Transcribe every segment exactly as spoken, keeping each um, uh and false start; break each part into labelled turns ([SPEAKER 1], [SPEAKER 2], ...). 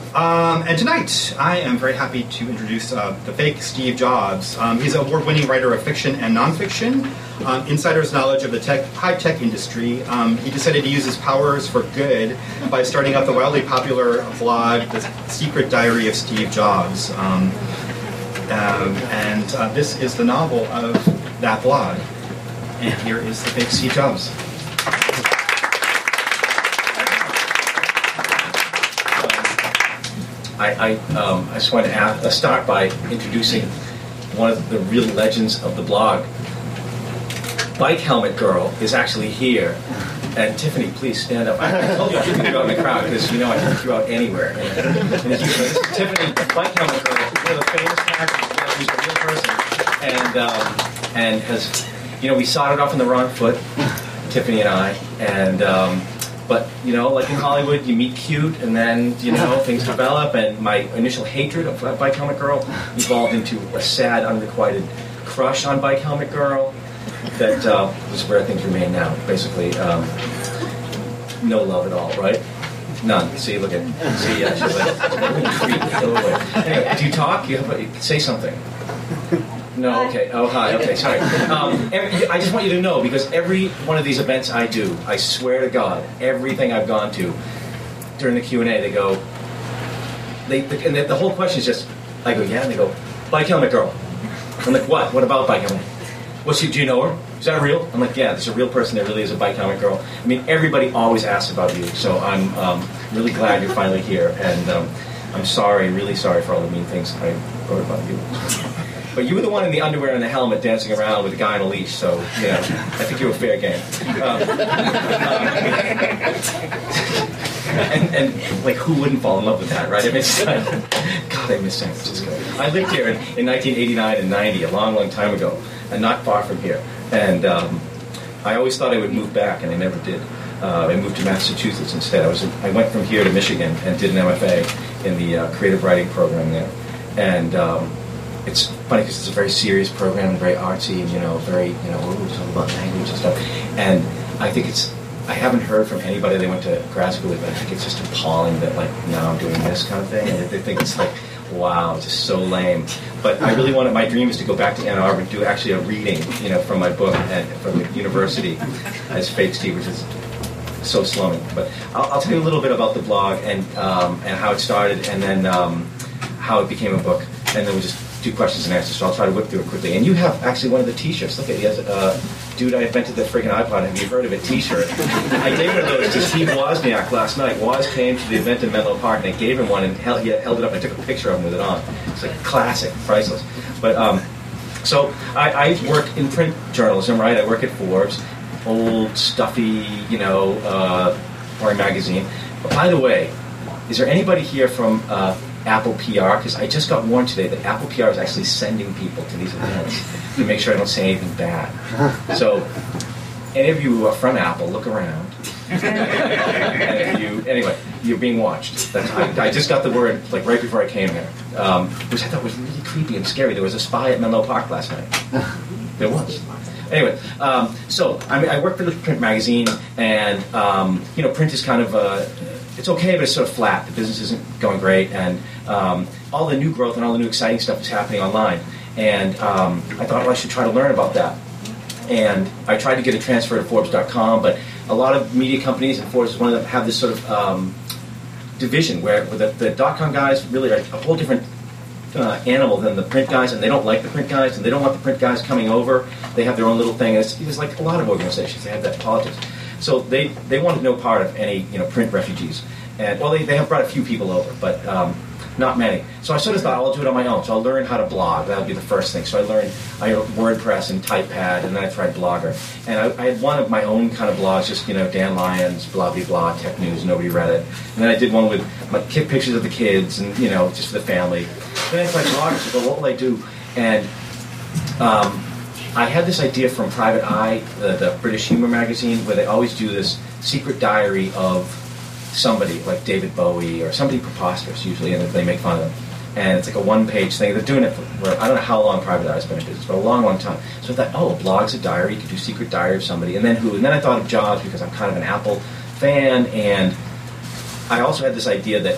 [SPEAKER 1] Um, and tonight, I am very happy to introduce uh, the fake Steve Jobs. Um, he's an award-winning writer of fiction and nonfiction, um, insider's knowledge of the tech, high-tech industry. Um, he decided to use his powers for good by starting up the wildly popular blog, The Secret Diary of Steve Jobs. Um, um, and uh, this is the novel of that blog. And here is the fake Steve Jobs.
[SPEAKER 2] I, I, um, I just wanted to ask, uh, start by introducing one of the real legends of the blog. Bike Helmet Girl is actually here. And Tiffany, please stand up. I, I told you I couldn't you out in the crowd because, you know, I can kick you out anywhere. And, and if you, this is Tiffany, Bike Helmet Girl, she's one of the famous characters. She's a real person. And, um, and has, you know, we started off on the wrong foot, Tiffany and I. And, um, But, you know, like in Hollywood, you meet cute, and then, you know, things develop, and my initial hatred of Bike Helmet Girl evolved into a sad, unrequited crush on Bike Helmet Girl that uh, was where things remain now. Basically, um, no love at all, right? None. See, look at, see, yeah, she's like, creep, go away. Anyway, do you talk? You have a, say something. No, okay. Oh, hi. Okay, sorry. Um, every, I just want you to know, because every one of these events I do, I swear to God, everything I've gone to, during the Q and A, they go, they, the, and the, the whole question is just, I go, yeah, and they go, Bike Helmet Girl. I'm like, what? What about Bike Helmet? What's she, do you know her? Is that real? I'm like, yeah, there's a real person. There really is a Bike Helmet Girl. I mean, everybody always asks about you, so I'm um, really glad you're finally here, and um, I'm sorry, really sorry for all the mean things I wrote about you. But you were the one in the underwear and the helmet dancing around with a guy on a leash, so, you know, I think you were fair game. Um, and, and, like, who wouldn't fall in love with that, right? I mean, it's like, God, I miss San Francisco. I lived here in, in nineteen eighty-nine and ninety, a long, long time ago, and not far from here. And um, I always thought I would move back, and I never did. Uh, I moved to Massachusetts instead. I was in, I went from here to Michigan and did an M F A in the uh, creative writing program there. And um, it's funny because it's a very serious program and very artsy and, you know, very, you know, ooh, it's all about language and stuff. And I think it's, I haven't heard from anybody they went to grad school with, but I think it's just appalling that, like, now I'm doing this kind of thing. And they think it's like, wow, it's just so lame. But I really wanted, my dream is to go back to Ann Arbor and do actually a reading, you know, from my book at, from the university as Fake Steve, which is so slumming. But I'll, I'll tell you a little bit about the blog and um, and how it started, and then um, how it became a book, and then we just do questions and answers. So I'll try to whip through it quickly. And you have actually one of the T-shirts. Look at it. He has a uh, "Dude, I invented the freaking iPod. Have you heard of it?" T-shirt. I gave one of those to Steve Wozniak last night. Woz came to the event in Menlo Park, and I gave him one, and held, he held it up. I took a picture of him with it on. It's like classic, priceless. But um, so I, I work in print journalism, right? I work at Forbes, old, stuffy, you know, uh, boring magazine. But by the way, is there anybody here from uh, Apple P R? Because I just got warned today that Apple P R is actually sending people to these events to make sure I don't say anything bad. So, any of you who are from Apple, look around. And if you, anyway, you're being watched. That's, I, I just got the word like right before I came here, um, which I thought was really creepy and scary. There was a spy at Menlo Park last night. There was. Anyway, um, so I mean, I work for the print magazine, and um, you know, print is kind of uh, it's okay, but it's sort of flat. The business isn't going great, and um, all the new growth and all the new exciting stuff is happening online. And um, I thought, well, I should try to learn about that. And I tried to get a transfer to Forbes dot com, but a lot of media companies, and Forbes is one of them, have this sort of um, division where, where the, the dot-com guys really are a whole different uh, animal than the print guys, and they don't like the print guys, and they don't want the print guys coming over. They have their own little thing. And it's, it's like a lot of organizations, they have that politics. So they, they wanted no part of any, you know, print refugees. And well, they, they have brought a few people over, but um, not many. So I sort of thought, I'll do it on my own. So I'll learn how to blog. That'll be the first thing. So I learned I wrote WordPress and TypePad, and then I tried Blogger. And I, I had one of my own kind of blogs, just, you know, Dan Lyons, blah, blah, blah, tech news, nobody read it. And then I did one with my kid pictures of the kids and, you know, just for the family. Then I tried Blogger, so I go, what will I do? And um, I had this idea from Private Eye, the, the British humor magazine, where they always do this secret diary of somebody, like David Bowie or somebody preposterous usually, and they make fun of them. And it's like a one-page thing. They're doing it for, for I don't know how long Private Eye's been in business, but a long, long time. So I thought, oh, a blog's a diary. You could do secret diary of somebody. And then who? And then I thought of Jobs because I'm kind of an Apple fan, and I also had this idea that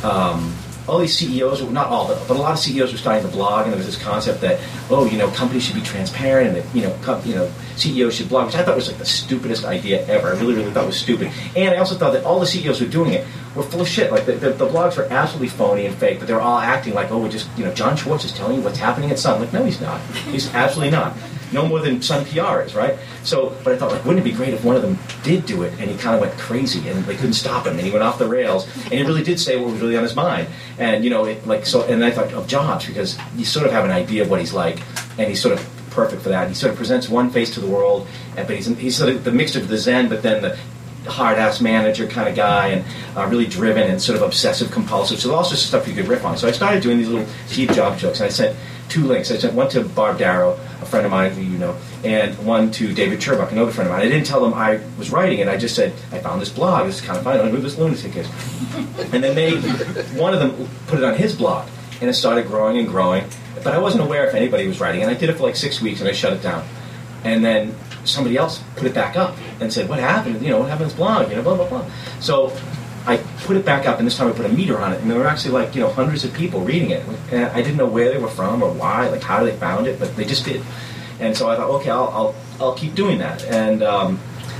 [SPEAKER 2] um, all these C E Os, not all, but, but a lot of C E Os were starting to blog, and there was this concept that, oh, you know, companies should be transparent, and that, you know, com- you know, C E Os should blog, which I thought was like the stupidest idea ever. I really, really thought it was stupid. And I also thought that all the C E Os who were doing it were full of shit. Like, the, the, the blogs were absolutely phony and fake, but they were all acting like, oh, we're just, you know, John Schwartz is telling you what's happening at Sun. Like, no, he's not. He's absolutely not. No more than Sun P R is, right? So, but I thought, like, wouldn't it be great if one of them did do it, and he kind of went crazy, and they couldn't stop him, and he went off the rails, and he really did say what was really on his mind. And, you know, it, like, so, and I thought of Jobs, because you sort of have an idea of what he's like, and he's sort of perfect for that. He sort of presents one face to the world, and, but he's, he's sort of the mixture of the Zen, but then the hard-ass manager kind of guy, and uh, really driven and sort of obsessive-compulsive. So all sorts of stuff you could riff on. So I started doing these little Steve Jobs jokes, and I sent two links. I sent one to Barb Darrow, a friend of mine who you know, and one to David Cherbuck, another friend of mine. I didn't tell them I was writing it. I just said, I found this blog. This is kind of fun. I don't know who this lunatic is. And then they, one of them put it on his blog, and it started growing and growing. But I wasn't aware if anybody was writing, and I did it for like six weeks, and I shut it down. And then somebody else put it back up and said, what happened? You know, what happened to this blog? You know, blah, blah, blah. So I put it back up, and this time I put a meter on it, and there were actually like, you know, hundreds of people reading it. And I didn't know where they were from or why, like how they found it, but they just did. And so I thought, okay, I'll I'll, I'll keep doing that. And um,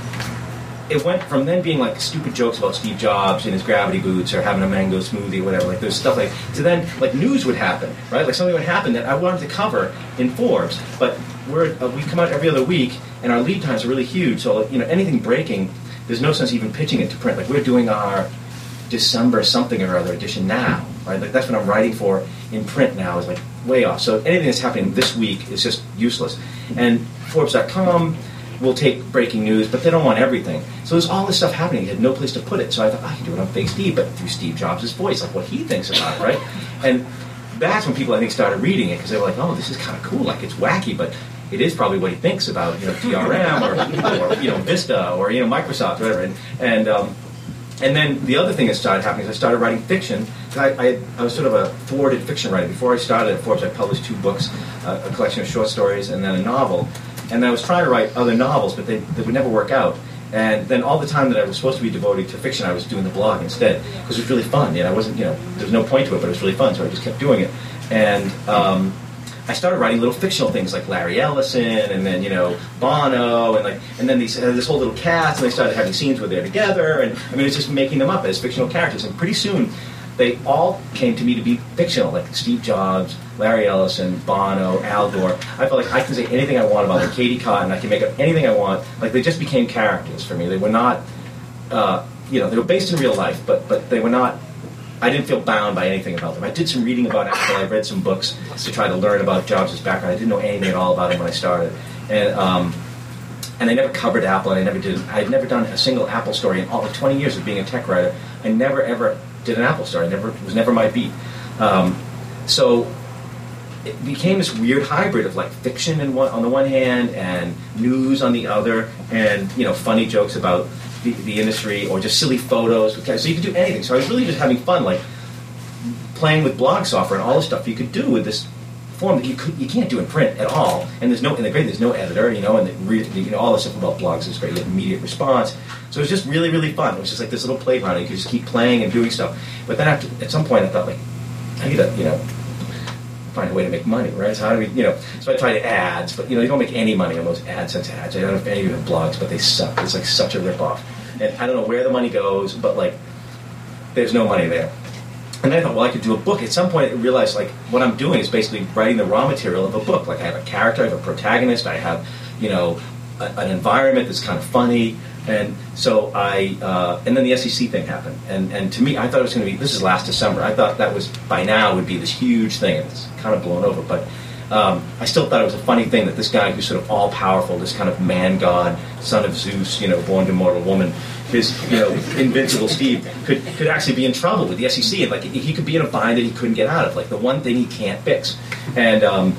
[SPEAKER 2] it went from then being like stupid jokes about Steve Jobs and his gravity boots or having a mango smoothie or whatever, like there's stuff like, to then like news would happen, right? Like something would happen that I wanted to cover in Forbes, but we're, uh, we come out every other week, and our lead times are really huge. So, you know, anything breaking, there's no sense even pitching it to print. Like, we're doing our December something or other edition now, right? Like, that's what I'm writing for in print now is, like, way off. So anything that's happening this week is just useless. And Forbes dot com will take breaking news, but they don't want everything. So there's all this stuff happening. You had no place to put it. So I thought, I can do it on Fake Steve, but through Steve Jobs' voice, like what he thinks about it, right? And that's when people, I think, started reading it, because they were like, oh, this is kind of cool. Like, it's wacky, but it is probably what he thinks about, you know, D R M or, or you know, Vista or, you know, Microsoft, whatever. And and, um, and then the other thing that started happening is I started writing fiction. I, I, I was sort of a forwarded fiction writer. Before I started at Forbes, I published two books, uh, a collection of short stories and then a novel. And I was trying to write other novels, but they, they would never work out. And then all the time that I was supposed to be devoted to fiction, I was doing the blog instead, because it was really fun. You know, I wasn't, you know, there was no point to it, but it was really fun, so I just kept doing it. And um, I started writing little fictional things like Larry Ellison, and then, you know, Bono, and like, and then these uh, this whole little cast, and they started having scenes where they're together, and I mean, it's just making them up as fictional characters. And pretty soon, they all came to me to be fictional, like Steve Jobs, Larry Ellison, Bono, Al Gore. I felt like I can say anything I want about them. Katie Cotton, I can make up anything I want. Like, they just became characters for me. They were not, uh, you know, they were based in real life, but but they were not, I didn't feel bound by anything about them. I did some reading about Apple. I read some books to try to learn about Jobs' background. I didn't know anything at all about him when I started. And um, and I never covered Apple, and I never did, I had never done a single Apple story in all the twenty years of being a tech writer. I never, ever did an Apple story. I never, it was never my beat. Um, so it became this weird hybrid of like fiction in one, on the one hand and news on the other, and, you know, funny jokes about the, the industry or just silly photos. So you could do anything. So I was really just having fun, like playing with blog software and all the stuff you could do with this form that you could you can't do in print at all. And there's no, and the great, there's no editor, you know, and the, you know, all the stuff about blogs is great. You get immediate response. So it was just really, really fun. It was just like this little playground. You could just keep playing and doing stuff. But then after, at some point, I thought, like, I need to, you know, find a way to make money, right? So how do we, you know, so I tried ads, but, you know, you don't make any money on those AdSense ads. I don't know if any of you have blogs, but they suck. It's like such a ripoff. And I don't know where the money goes, but, like, there's no money there. And then I thought, well, I could do a book. At some point, I realized, like, what I'm doing is basically writing the raw material of a book. Like, I have a character, I have a protagonist, I have, you know, a, an environment that's kind of funny. And so I, uh, and then the S E C thing happened. And, and to me, I thought it was going to be, this is last December, I thought that was, by now, would be this huge thing. And it's kind of blown over. But um, I still thought it was a funny thing that this guy who's sort of all-powerful, this kind of man-god, son of Zeus, you know, born to mortal woman, his, you know, invincible Steve, could could actually be in trouble with the S E C. And, like, he could be in a bind that he couldn't get out of, like, the one thing he can't fix. And um,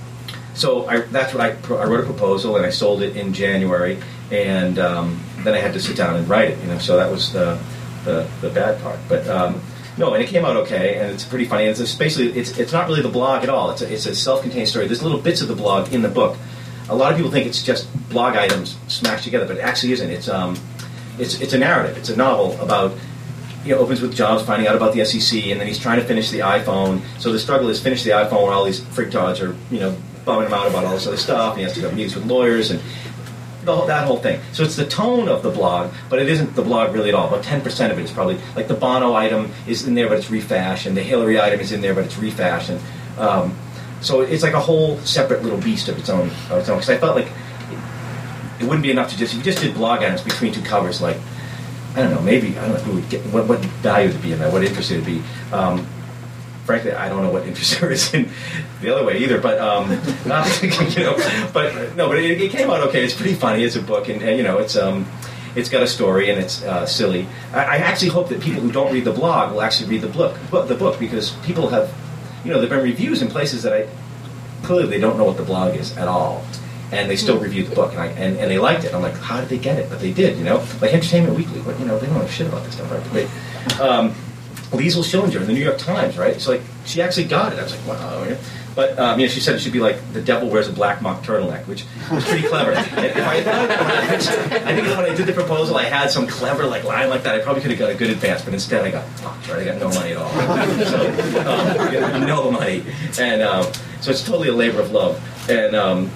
[SPEAKER 2] so I, that's what I, I wrote a proposal, and I sold it in January, and um, then I had to sit down and write it, you know, so that was the the, the bad part. But um, no, and it came out okay, and it's pretty funny. And it's basically, it's it's not really the blog at all. It's a, it's a self-contained story. There's little bits of the blog in the book. A lot of people think it's just blog items smashed together, but it actually isn't. It's um, it's it's a narrative. It's a novel about you know, opens with Jobs finding out about the S E C, and then he's trying to finish the iPhone. So the struggle is finish the iPhone where all these freaktards are, you know, bumming him out about all this other stuff, and he has to go meetings with lawyers, and the whole, that whole thing. So it's the tone of the blog, but it isn't the blog really at all. About ten percent of it is probably, like the Bono item is in there, but it's refashed, and the Hillary item is in there, but it's refashed. And, um, so it's like a whole separate little beast of its own. Of its own. Because I felt like it, it wouldn't be enough to just, if you just did blog items between two covers, like, I don't know, maybe, I don't know who would get, what, what value would be in that, what interest it would be. Um, frankly, I don't know what interest there is in the other way either, but, um, not, you know, but, no, but it, it came out okay. It's pretty funny. It's a book, and, and you know, it's, um, it's got a story, and it's uh, silly. I, I actually hope that people who don't read the blog will actually read the book, the book, because people have, you know, there have been reviews in places that I, clearly they don't know what the blog is at all. And they still reviewed the book, and, I, and and they liked it. I'm like, how did they get it? But they did, you know? Like Entertainment Weekly, but, you know, they don't know shit about this stuff, right? But, um, Liesl Schillinger in the New York Times, right? It's like, she actually got it. I was like, wow. Yeah. But, um, you know, she said it should be like, the devil wears a black mock turtleneck, which was pretty clever. And if I, thought, I think when I did the proposal, I had some clever, like, line like that. I probably could have got a good advance, but instead I got fucked, right? I got no money at all. So, um, I got no money. And um, so it's totally a labor of love. And, um,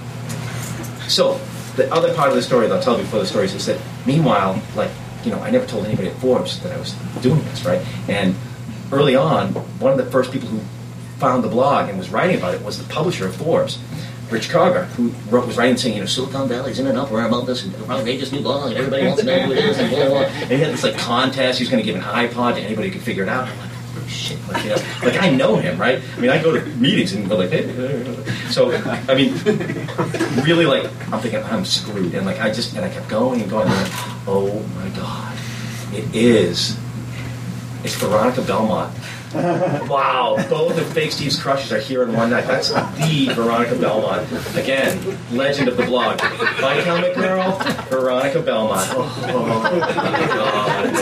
[SPEAKER 2] So, the other part of the story that I'll tell before the story is that, meanwhile, like, you know, I never told anybody at Forbes that I was doing this, right? And early on, one of the first people who found the blog and was writing about it was the publisher of Forbes, Rich Karger, who wrote, was writing saying, you know, Silicon Valley's in and up where about this outrageous new blog, and everybody wants to know who it is, and blah, blah, blah. And he had this, like, contest. He was going to give an iPod to anybody who could figure it out. I'm like, oh, shit. Like, you know, like, I know him, right? I mean, I go to meetings and go like, hey. So, I mean, really, like, I'm thinking, I'm screwed. And, like, I just, and I kept going and going, and like, oh, my God. It is. It's Veronica Belmont. Wow, both of Fake Steve's crushes are here in one night. That's the Veronica Belmont. Again, legend of the blog. Bike Helmet Girl, Veronica Belmont. Oh, oh my God,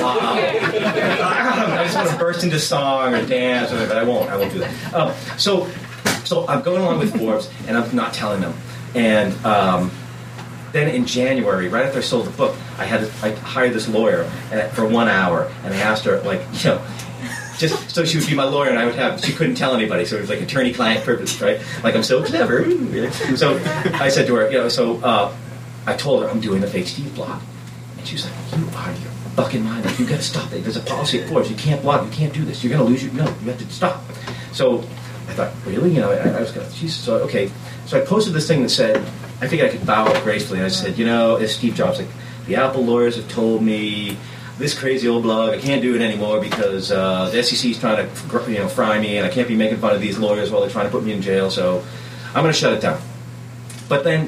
[SPEAKER 2] wow. I just want to burst into song or dance, or, but I won't. I won't do that. Um, so, so I'm going along with Forbes, and I'm not telling them. And um, then in January, right after I sold the book, I had I hired this lawyer for one hour, and I asked her, like, you know, just so she would be my lawyer, and I would have, she couldn't tell anybody, so it was like attorney-client privilege, right? Like, I'm so clever. So I said to her, you know, so uh, I told her I'm doing the Fake Steve blog. And she was like, you are your fucking mind. Like, you got to stop it. There's a policy at Forbes. You can't blog. You can't do this. You're going to lose your, no, you have to stop. So I thought, really? You know, I, I was going to, she's so, okay. So I posted this thing that said, I figured I could bow out gracefully. And I said, you know, as Steve Jobs, like, the Apple lawyers have told me this crazy old blog, I can't do it anymore because uh, the S E C is trying to, you know, fry me, and I can't be making fun of these lawyers while they're trying to put me in jail, so I'm going to shut it down. But then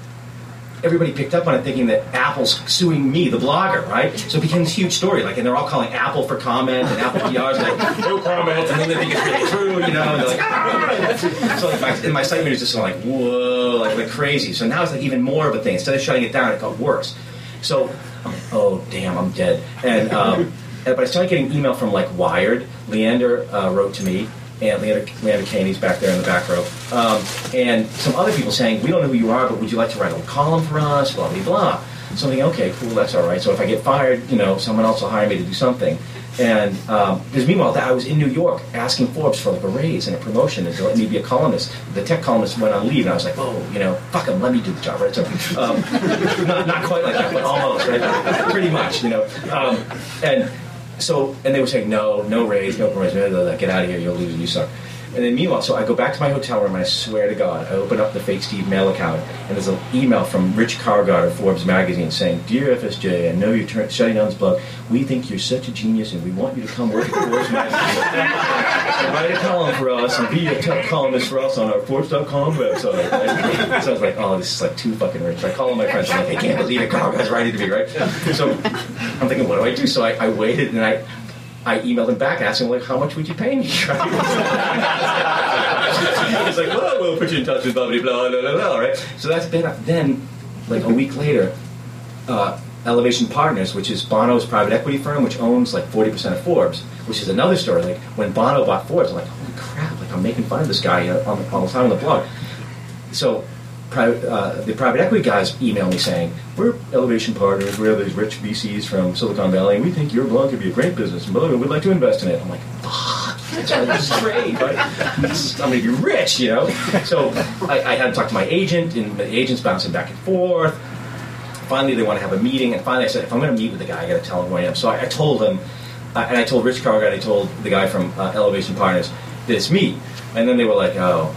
[SPEAKER 2] everybody picked up on it thinking that Apple's suing me, the blogger, right? So it became this huge story, like, and they're all calling Apple for comment, and Apple P R's like, no comment, and then they think it's really true, you know, and they're like, ah! So like, my, and my site manager was just like, whoa, like, like crazy. So now it's like even more of a thing. Instead of shutting it down, it got worse. So I'm like, oh, damn, I'm dead. And, um, and but I started getting email from, like, Wired. Leander uh, wrote to me, and Leander, Leander Caney's back there in the back row, um, and some other people saying, we don't know who you are, but would you like to write a column for us, blah, blah, blah. So I'm thinking, okay, cool, that's all right. So if I get fired, you know, someone else will hire me to do something. And um, because meanwhile, I was in New York asking Forbes for, like, a raise and a promotion and to let me be a columnist. The tech columnist went on leave, and I was like, oh, you know, fuck him, let me do the job, right? So, um, not, not quite like that, but almost, right? Pretty much, you know. Um, and so, and they were saying, no, no raise, no promotion, blah, blah, blah, get out of here, you'll lose, you suck. And then meanwhile, so I go back to my hotel room, and I swear to God, I open up the Fake Steve mail account, and there's an email from Rich Karger of Forbes magazine saying, Dear F S J, I know you're turn- shutting down this blog. We think you're such a genius, and we want you to come work at Forbes magazine. And write a column for us, and be a tech columnist for us on our Forbes dot com website. Right? So I was like, oh, this is like too fucking rich. I call all my friends, I'm like, I can't believe it, Karger's writing to me, right? So I'm thinking, what do I do? So I, I waited, and I... I emailed him back asking, like, how much would you pay me? He's like, well, we'll put you in touch with blah, blah, blah, blah, blah, right? So that's been, then, like, a week later, uh, Elevation Partners, which is Bono's private equity firm, which owns, like, forty percent of Forbes, which is another story. Like, when Bono bought Forbes, I'm like, holy crap, like, I'm making fun of this guy uh, on, all the time on the blog. So private, uh, the private equity guys email me saying, we're Elevation Partners, we're these rich V Cs from Silicon Valley, and we think your blog could be a great business, and blah, blah, blah, we'd like to invest in it. I'm like, fuck, that's right, this is great, right? I'm going to be rich, you know? So I, I had to talk to my agent, and the agent's bouncing back and forth. Finally, they want to have a meeting, and finally I said, if I'm going to meet with the guy, I got to tell him who I am. So I, I told him, uh, and I told Rich Cargott, I told the guy from uh, Elevation Partners, that it's me. And then they were like, oh.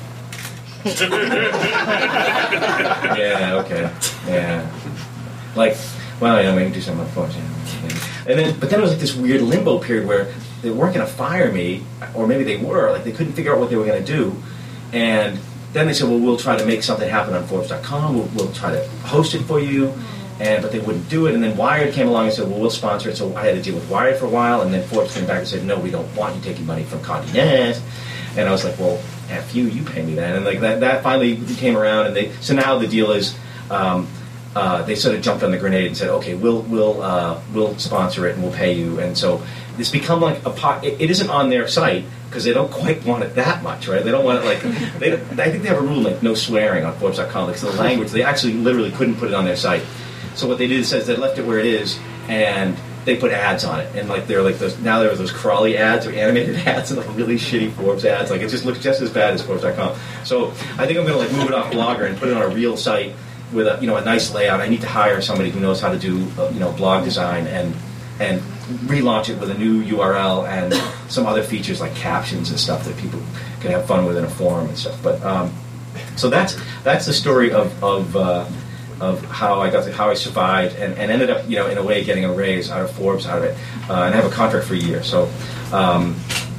[SPEAKER 2] Yeah, okay, yeah. Like, well, you know, maybe do something on the phone. Yeah. And then, but then it was like this weird limbo period where they weren't going to fire me, or maybe they were, like they couldn't figure out what they were going to do. And then they said, well, we'll try to make something happen on Forbes dot com, we'll, we'll try to host it for you. And, but they wouldn't do it, and then Wired came along and said, well, we'll sponsor it. So I had to deal with Wired for a while, and then Forbes came back and said, no, we don't want you taking money from Condé Nast. And I was like, well, F you, you pay me that. And like that, that finally came around, and they, so now the deal is, um, uh, they sort of jumped on the grenade and said, okay, we'll, we'll, uh, we'll sponsor it and we'll pay you. And so it's become like a pot, it, it isn't on their site, because they don't quite want it that much, right? They don't want it like, they, I think they have a rule like no swearing on Forbes dot com, because the language, they actually literally couldn't put it on their site. So what they did is says they left it where it is, and they put ads on it, and like they're like those now there are those crawly ads or animated ads and like really shitty Forbes ads. Like it just looks just as bad as Forbes dot com. So I think I'm going to like move it off Blogger and put it on a real site with a you know a nice layout. I need to hire somebody who knows how to do uh, you know blog design and and relaunch it with a new U R L and some other features like captions and stuff that people can have fun with in a forum and stuff. But um, so that's that's the story of of. Uh, of how I got to, how I survived and, and ended up, you know, in a way getting a raise out of Forbes out of it, uh, and I have a contract for a year. So um,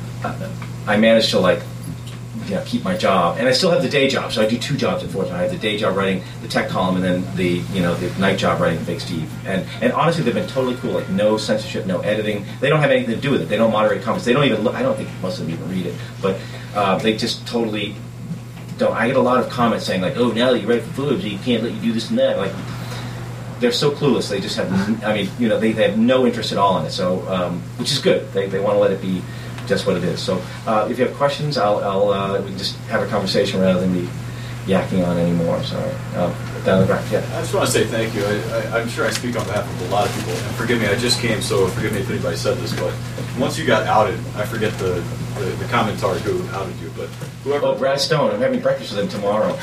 [SPEAKER 2] I managed to like, you know, keep my job, and I still have the day job. So I do two jobs at Forbes. I have the day job writing the tech column, and then the you know the night job writing Fake Steve. And and honestly, they've been totally cool. Like no censorship, no editing. They don't have anything to do with it. They don't moderate comments. They don't even look. I don't think most of them even read it, but uh, they just totally. Don't. I get a lot of comments saying like, "Oh, now that you write for Forbes, you can't let you do this and that." Like, they're so clueless. They just have. I mean, you know, they, they have no interest at all in it. So, um, which is good. They they want to let it be just what it is. So, uh, if you have questions, I'll I'll uh, we can just have a conversation rather than be yakking on anymore. So, uh, down the back, yeah.
[SPEAKER 3] I just want to say thank you. I, I, I'm sure I speak on behalf of a lot of people. And forgive me, I just came, so forgive me if anybody said this, but once you got outed, I forget the the, the commentator who outed you, but whoever.
[SPEAKER 2] Oh, Brad Stone. I'm having breakfast with him tomorrow.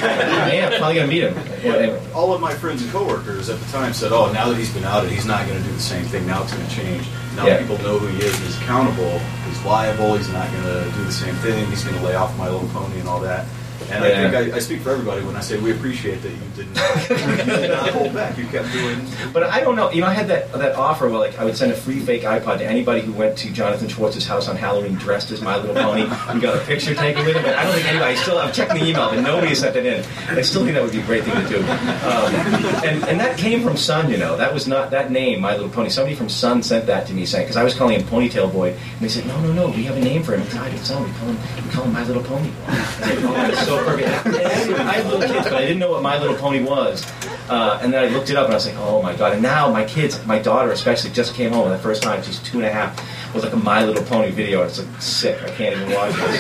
[SPEAKER 2] I am probably gonna meet him.
[SPEAKER 3] Yeah, all of my friends and coworkers at the time said, "Oh, now that he's been outed, he's not going to do the same thing. Now it's going to change. Now
[SPEAKER 2] yeah.
[SPEAKER 3] that people know who he is, he's accountable. He's liable. He's not going to do the same thing. He's going to lay off My Little Pony and all that." And yeah. I think I, I speak for everybody when I say we appreciate that you did not, you did not hold back. You kept doing.
[SPEAKER 2] But I don't know. You know, I had that that offer where like I would send a free fake iPod to anybody who went to Jonathan Schwartz's house on Halloween dressed as My Little Pony and got a picture taken with him. But I don't think anybody. Still, I'm checking the email, but nobody sent it in. I still think that would be a great thing to do. Um, and and that came from Sun. You know, that was not that name, My Little Pony. Somebody from Sun sent that to me saying because I was calling him Ponytail Boy, and they said, "No, no, no, we have a name for him. It's not Sun. We call him we call him My Little Pony." I said, "Oh, that's so perfect." I had little kids, but I didn't know what My Little Pony was. Uh, and then I looked it up, and I was like, oh, my God. And now my kids, my daughter especially, just came home, and the first time, she's two and a half, was like a My Little Pony video, and it's like sick. I can't even watch it.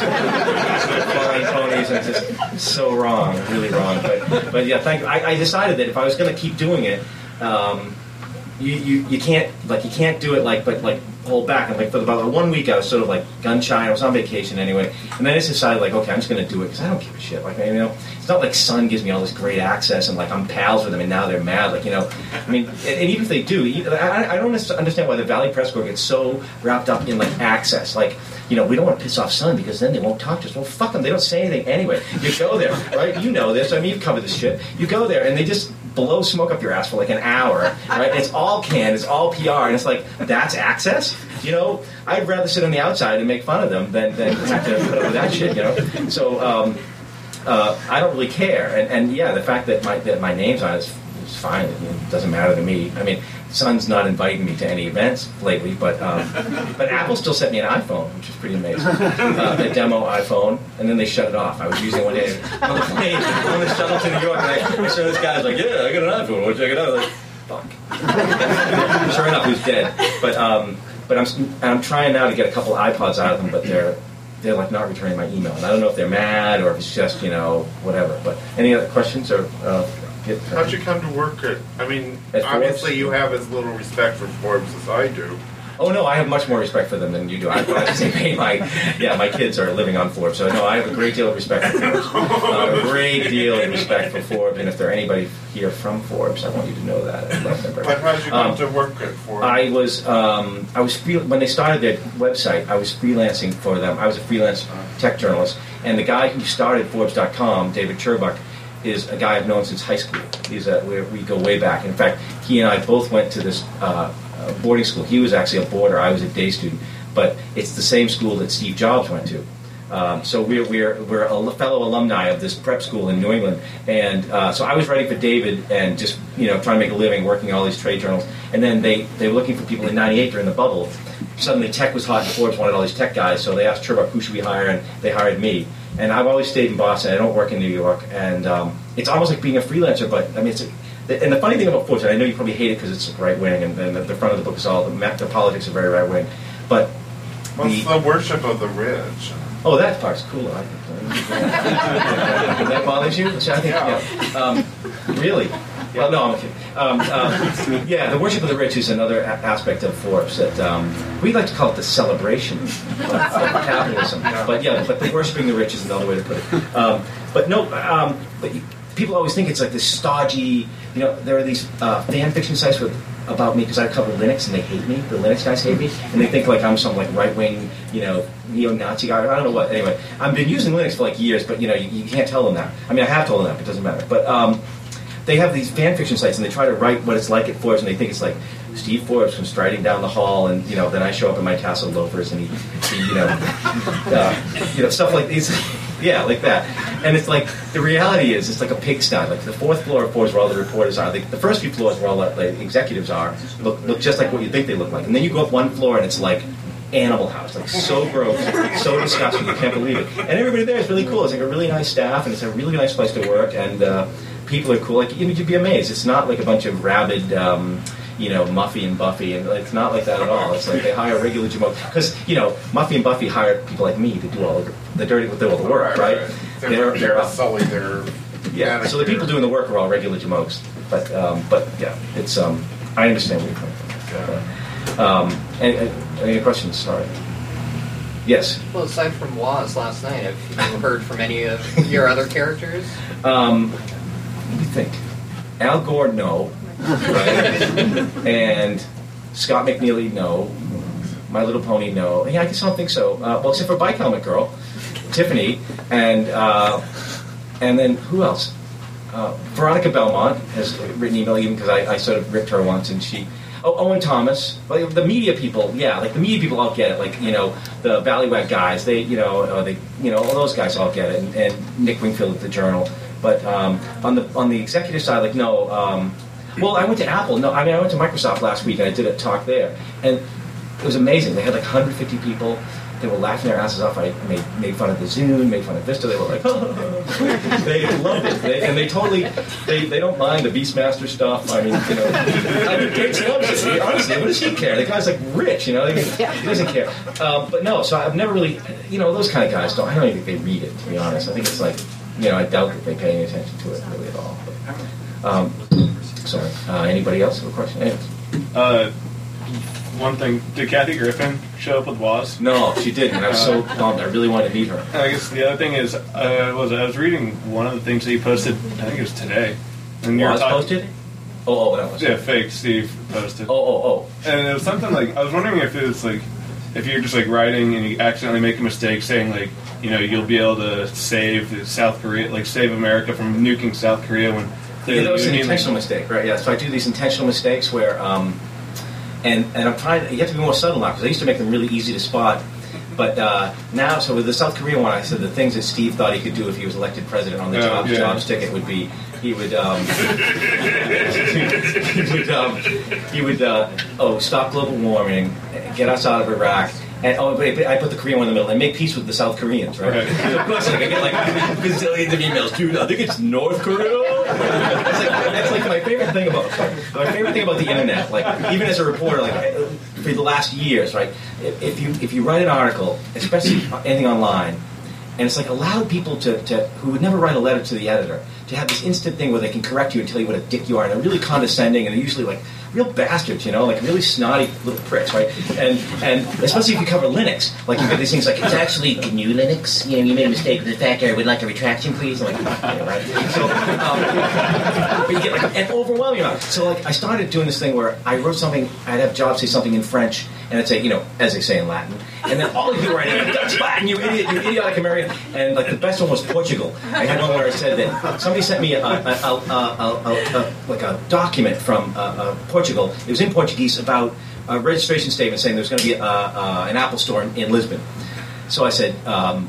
[SPEAKER 2] Flying ponies, and it's just so wrong, really wrong. But, but yeah, thank you. I, I decided that if I was going to keep doing it, um, you, you, you can't, like, you can't do it, like, but, like, hold back. And like for about one week, I was sort of like gun shy. I was on vacation anyway, and then I just decided like, okay, I'm just going to do it because I don't give a shit. Like, you know, it's not like Sun gives me all this great access and like I'm pals with them, and now they're mad. Like, you know, I mean, and, and even if they do, I, I don't understand why the Valley Press Corps gets so wrapped up in like access. Like, you know, we don't want to piss off Sun because then they won't talk to us. Well, fuck them. They don't say anything anyway. You go there, right? You know this. I mean, you've covered this shit. You go there, and they just blow smoke up your ass for like an hour, right? It's all canned, it's all P R, and it's like, that's access? You know, I'd rather sit on the outside and make fun of them than, than have to put up with that shit, you know? So, um, uh, I don't really care. And, and yeah, the fact that my that my name's on it is, is fine. I mean, it doesn't matter to me. I mean, Sun's not inviting me to any events lately, but um, but Apple still sent me an iPhone, which is pretty amazing. Uh, a demo iPhone, and then they shut it off. I was using it one day on the plane, on the shuttle to New York, and I, I saw this guy was like, yeah, I got an iPhone, want to check it out? I was like, fuck. Sure enough, he was dead. But um, but I'm I'm trying now to get a couple iPods out of them, but they're they're like not returning my email. And I don't know if they're mad or if it's just, you know, whatever. But any other questions? Or uh, get,
[SPEAKER 4] How'd you come to work at, I mean,
[SPEAKER 2] At
[SPEAKER 4] obviously
[SPEAKER 2] Forbes?
[SPEAKER 4] you have as little respect for Forbes as I do.
[SPEAKER 2] Oh no, I have much more respect for them than you do. I, I just say my yeah, my kids are living on Forbes, so no, I have a great deal of respect for Forbes. Uh, a great deal of respect for Forbes, and if there are anybody here from Forbes, I want you to know that. I love them very
[SPEAKER 4] But how'd you come
[SPEAKER 2] Um,
[SPEAKER 4] to work at Forbes?
[SPEAKER 2] I was um, I was free, when they started their website. I was freelancing for them. I was a freelance tech journalist, and the guy who started Forbes dot com, David Cherbuck, is a guy I've known since high school. He's a, we, we go way back. In fact, he and I both went to this uh, uh, boarding school. He was actually a boarder. I was a day student. But it's the same school that Steve Jobs went to. Um, so we're, we're, we're a fellow alumni of this prep school in New England. And uh, so I was writing for David and just, you know, trying to make a living working all these trade journals. And then they, they were looking for people in ninety-eight during the bubble. Suddenly tech was hot and Forbes wanted all these tech guys. So they asked Cherbuck, who should we hire? And they hired me. And I've always stayed in Boston. I don't work in New York. And um, it's almost like being a freelancer. But, I mean, it's a, and the funny thing about Forbes, and I know you probably hate it because it's right-wing, and, and the front of the book is all, the, the politics are very right-wing. But
[SPEAKER 4] What's the, the worship of the rich?
[SPEAKER 2] Oh, that part's cool. I think. That bothers you? I think, yeah. Um, really? Well, no, I'm kidding. Um, um, yeah, the worship of the rich is another a- aspect of Forbes that um, we like to call it the celebration of, of capitalism. But yeah, but the worshiping the rich is another way to put it. Um, but no, um, but you, people always think it's like this stodgy. You know, there are these uh, fan fiction sites with. About me because I cover Linux and they hate me. The Linux guys hate me, and they think like I'm some like right wing, you know, neo-Nazi guy. I don't know what. Anyway, I've been using Linux for like years, but you know, you, you can't tell them that. I mean, I have told them that, but it doesn't matter. But um, they have these fan fiction sites, and they try to write what it's like at Forbes, and they think it's like Steve Forbes comes striding down the hall, and you know, then I show up in my tassel loafers, and he, he you know, uh, you know, stuff like these. Yeah, like that. And it's like, the reality is, it's like a pigsty. Like the fourth floor of Forbes where all the reporters are. The, the first few floors where all the like, executives are look, look just like what you think they look like. And then you go up one floor and it's like Animal House. Like so gross, so disgusting, you can't believe it. And everybody there is really cool. It's like a really nice staff and it's a really nice place to work. And uh, people are cool. Like, you'd be amazed. It's not like a bunch of rabid... Um, you know, Muffy and Buffy, and it's not like that at all. It's like they hire regular Jamoke because you know Muffy and Buffy hire people like me to do all the, the dirty, do all the work, right? right?
[SPEAKER 4] They're,
[SPEAKER 2] They're,
[SPEAKER 4] they're
[SPEAKER 2] they're
[SPEAKER 4] sully. They're
[SPEAKER 2] yeah. So the people doing the work are all regular Jamokes, but um, but yeah, it's um, I understand where you're coming from. Yeah. Um, any, any questions? Sorry. Yes.
[SPEAKER 5] Well, aside from Waz last night, have you heard from any of your other characters?
[SPEAKER 2] Um, let me think. Al Gore, no. Right? And Scott McNeely, no. My Little Pony, no. Yeah, I guess I don't think so. Uh, well, except for Bike Helmet Girl, Tiffany, and uh, and then who else? Uh, Veronica Belmont has written email even because I, I sort of ripped her once, and she. Oh, Owen Thomas, like the media people, yeah, like the media people all get it. Like you know, the Ballywag guys, they, you know, uh, they, you know, all those guys all get it, and, and Nick Wingfield at the Journal. But um, on the on the executive side, like no. Um, Well, I went to Apple. No, I mean, I went to Microsoft last week, and I did a talk there. And it was amazing. They had like one hundred fifty people. They were laughing their asses off. I made, made fun of the Zune, made fun of Vista. They were like, oh. They loved it. They, and they totally, they, they don't mind the Beastmaster stuff. I mean, you know. I mean, Gates loves it. Honestly, what does he care? The guy's like rich, you know. He doesn't care. Um, but no, so I've never really, you know, those kind of guys don't, I don't even think they read it, to be honest. I think it's like, you know, I doubt that they pay any attention to it really at all. But, um, Sorry. Uh, anybody else have a question? Yes.
[SPEAKER 6] Uh, one thing. Did Kathy Griffin show up with Waz?
[SPEAKER 2] No, she didn't. I was so bummed. I really wanted to meet her.
[SPEAKER 6] I guess the other thing is, uh, was I was reading one of the things that he posted. I think it was today. And
[SPEAKER 2] Waz posted? Oh, oh, that was.
[SPEAKER 6] Yeah, fake Steve posted.
[SPEAKER 2] Oh, oh, oh.
[SPEAKER 6] And it was something like I was wondering if it was like if you're just like writing and you accidentally make a mistake, saying like you know you'll be able to save South Korea, like save America from nuking South Korea when.
[SPEAKER 2] Yeah, that was an intentional mistake, right? Yeah, so I do these intentional mistakes where, um, and and I'm trying. To, you have to be more subtle now because I used to make them really easy to spot, but uh, now, so with the South Korean one, I said the things that Steve thought he could do if he was elected president on the
[SPEAKER 6] uh,
[SPEAKER 2] jobs,
[SPEAKER 6] yeah.
[SPEAKER 2] jobs ticket would be he would um, he would um, he would uh, oh stop global warming, get us out of Iraq. And oh, wait, I put the Korean one in the middle and make peace with the South Koreans, right? right. So of course, like, I get like gazillions of emails. Dude, I think it's North Korea. That's like, that's like my favorite thing about sorry, my favorite thing about the internet. Like even as a reporter, like for the last years, right? If, if you if you write an article, especially anything online, and it's like allowed people to, to who would never write a letter to the editor to have this instant thing where they can correct you and tell you what a dick you are, and they're really condescending, and they're usually like real bastards, you know, like really snotty little pricks, right? And and especially if you cover Linux, like you get these things like, it's actually G N U Linux, you know, you made a mistake with the factor, would like a retraction, please? I'm like, yeah, right? So, um, but you get like an overwhelming amount. So like I started doing this thing where I wrote something, I'd have Jobs say something in French, and I'd say, you know, as they say in Latin, and then all of you were writing, Dutch Latin, you idiot, you idiotic American, and like the best one was Portugal. I had one where I said that somebody sent me a, a, a, a, a, a like a document from uh, uh, Portugal. It was in Portuguese about a registration statement saying there was going to be a, uh, an Apple store in, in Lisbon. So I said, um,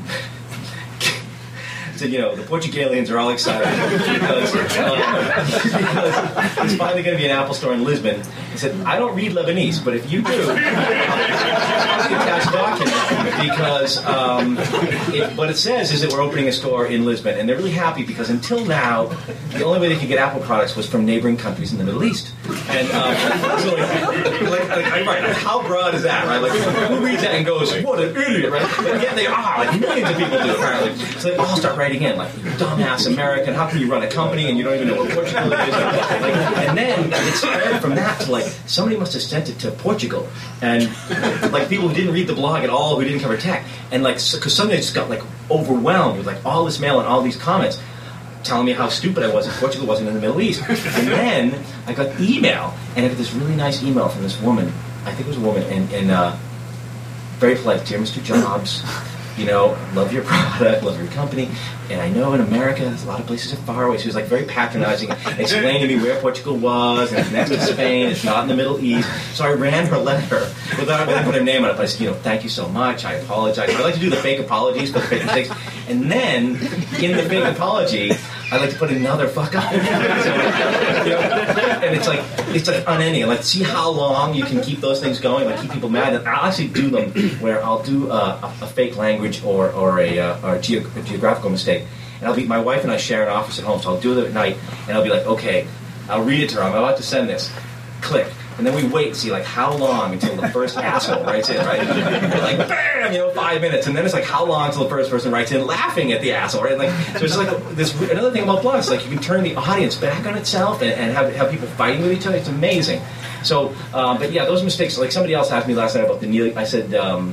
[SPEAKER 2] I said, you know, the Portugalians are all excited because, uh, because it's finally going to be an Apple store in Lisbon. He said, I don't read Lebanese, but if you do, I'll attach a document because um, it, what it says is that we're opening a store in Lisbon, and they're really happy because until now, the only way they could get Apple products was from neighboring countries in the Middle East. And um, so, like, like, like, right, how broad is that, right? Like, who reads that and goes, what an idiot, right? But yet they are, like millions of people do, apparently. So they all start writing in, like, you dumbass American, how can you run a company and you don't even know what Portugal is? Like, and then it spread from that to, like, somebody must have sent it to Portugal. And, like, people who didn't read the blog at all, who didn't cover tech. And, like, because so, suddenly I just got, like, overwhelmed with, like, all this mail and all these comments telling me how stupid I was and Portugal wasn't in the Middle East. And then I got email, and I got this really nice email from this woman, I think it was a woman, and, and uh, very polite, dear Mister Jobs, you know, love your product, love your company, and I know in America, there's a lot of places that are far away. She was like very patronizing, explaining to me where Portugal was, and it's next to Spain, it's not in the Middle East. So I ran her letter without really putting her name on it, but I said, you know, thank you so much, I apologize. I like to do the fake apologies for the fake mistakes, and then in the fake apology, I like to put another fuck up. So, you know, and it's like it's like unending. Like, see how long you can keep those things going, like keep people mad. And I'll actually do them where I'll do uh, a, a fake language or or a, uh, or a, ge- a geographical mistake, and I'll be my wife and I share an office at home, so I'll do it at night, and I'll be like, okay, I'll read it to her. I'm about to send this. Click. And then we wait and see, like, how long until the first asshole writes in, right? We're like, bam, you know, five minutes. And then it's like, how long until the first person writes in laughing at the asshole, right? Like, so it's like this, another thing about blogs, like, you can turn the audience back on itself and, and have, have people fighting with each other. It's amazing. So, um, but yeah, those mistakes, like somebody else asked me last night about the Neil, I said, um,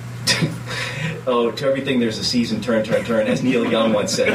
[SPEAKER 2] oh, to everything there's a season, turn, turn, turn, as Neil Young once said.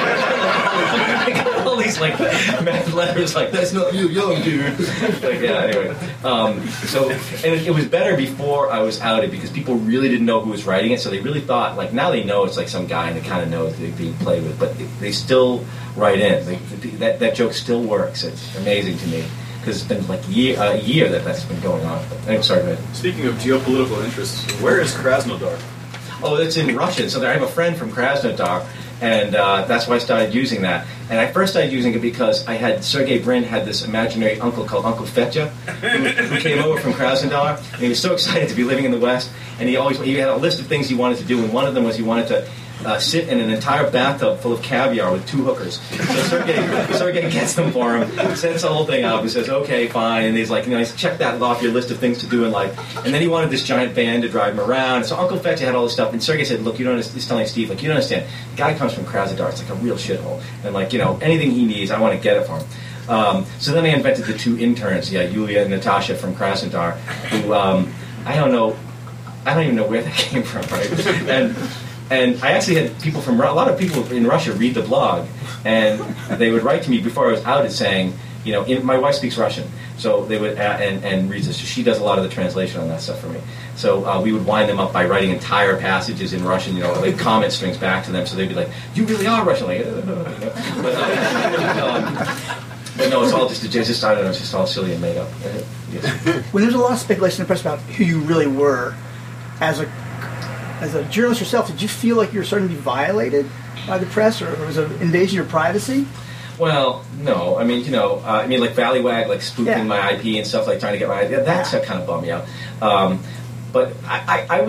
[SPEAKER 2] All these, like, mad letters, like, that's not Neil Young, dude. Like, yeah, anyway. Um, so, and it, it was better before I was outed because people really didn't know who was writing it, so they really thought, like, now they know it's, like, some guy and they kind of know they're being played with, but they, they still write in. They, that, that joke still works. It's amazing to me. Because it's been like year, a year that that's been going on. But, I'm sorry, man.
[SPEAKER 3] Speaking of geopolitical interests, where is Krasnodar?
[SPEAKER 2] Oh, it's in Russian. So there, I have a friend from Krasnodar, and uh, that's why I started using that. And I first started using it because I had Sergey Brin had this imaginary uncle called Uncle Fetja, who, who came over from Krasnodar, and he was so excited to be living in the West. And he always he had a list of things he wanted to do, and one of them was he wanted to Uh, sit in an entire bathtub full of caviar with two hookers. So Sergey, Sergey gets them for him, sets the whole thing up, and says, okay, fine. And he's like, you know, he's check that off your list of things to do in life. And then he wanted this giant van to drive him around. So Uncle Fetja had all this stuff. And Sergey said, look, you don't understand. He's telling Steve, like, you don't understand. The guy comes from Krasnodar. It's like a real shithole. And, like, you know, anything he needs, I want to get it for him. Um, so then I invented the two interns, yeah, Yulia and Natasha from Krasnodar, who, um, I don't know, I don't even know where that came from, right? And And I actually had people from, a lot of people in Russia read the blog, and they would write to me before I was outed saying, you know, in, my wife speaks Russian, so they would, uh, and, and reads this, so she does a lot of the translation on that stuff for me. So uh, we would wind them up by writing entire passages in Russian, you know, like comment strings back to them, so they'd be like, you really are Russian, like, you know? But, uh, um, but no, it's all just, it's just, I don't know, it's just all silly and made up. Uh, yes.
[SPEAKER 7] Well, there's a lot of speculation in the press about who you really were as a As a journalist yourself, did you feel like you were starting to be violated by the press, or, or was it an invasion of your privacy?
[SPEAKER 2] Well, no. I mean, you know, uh, I mean, like Valleywag, like spoofing yeah. my I P and stuff, like trying to get my, yeah, that stuff kind of bummed me out. Um, but I, I, I was,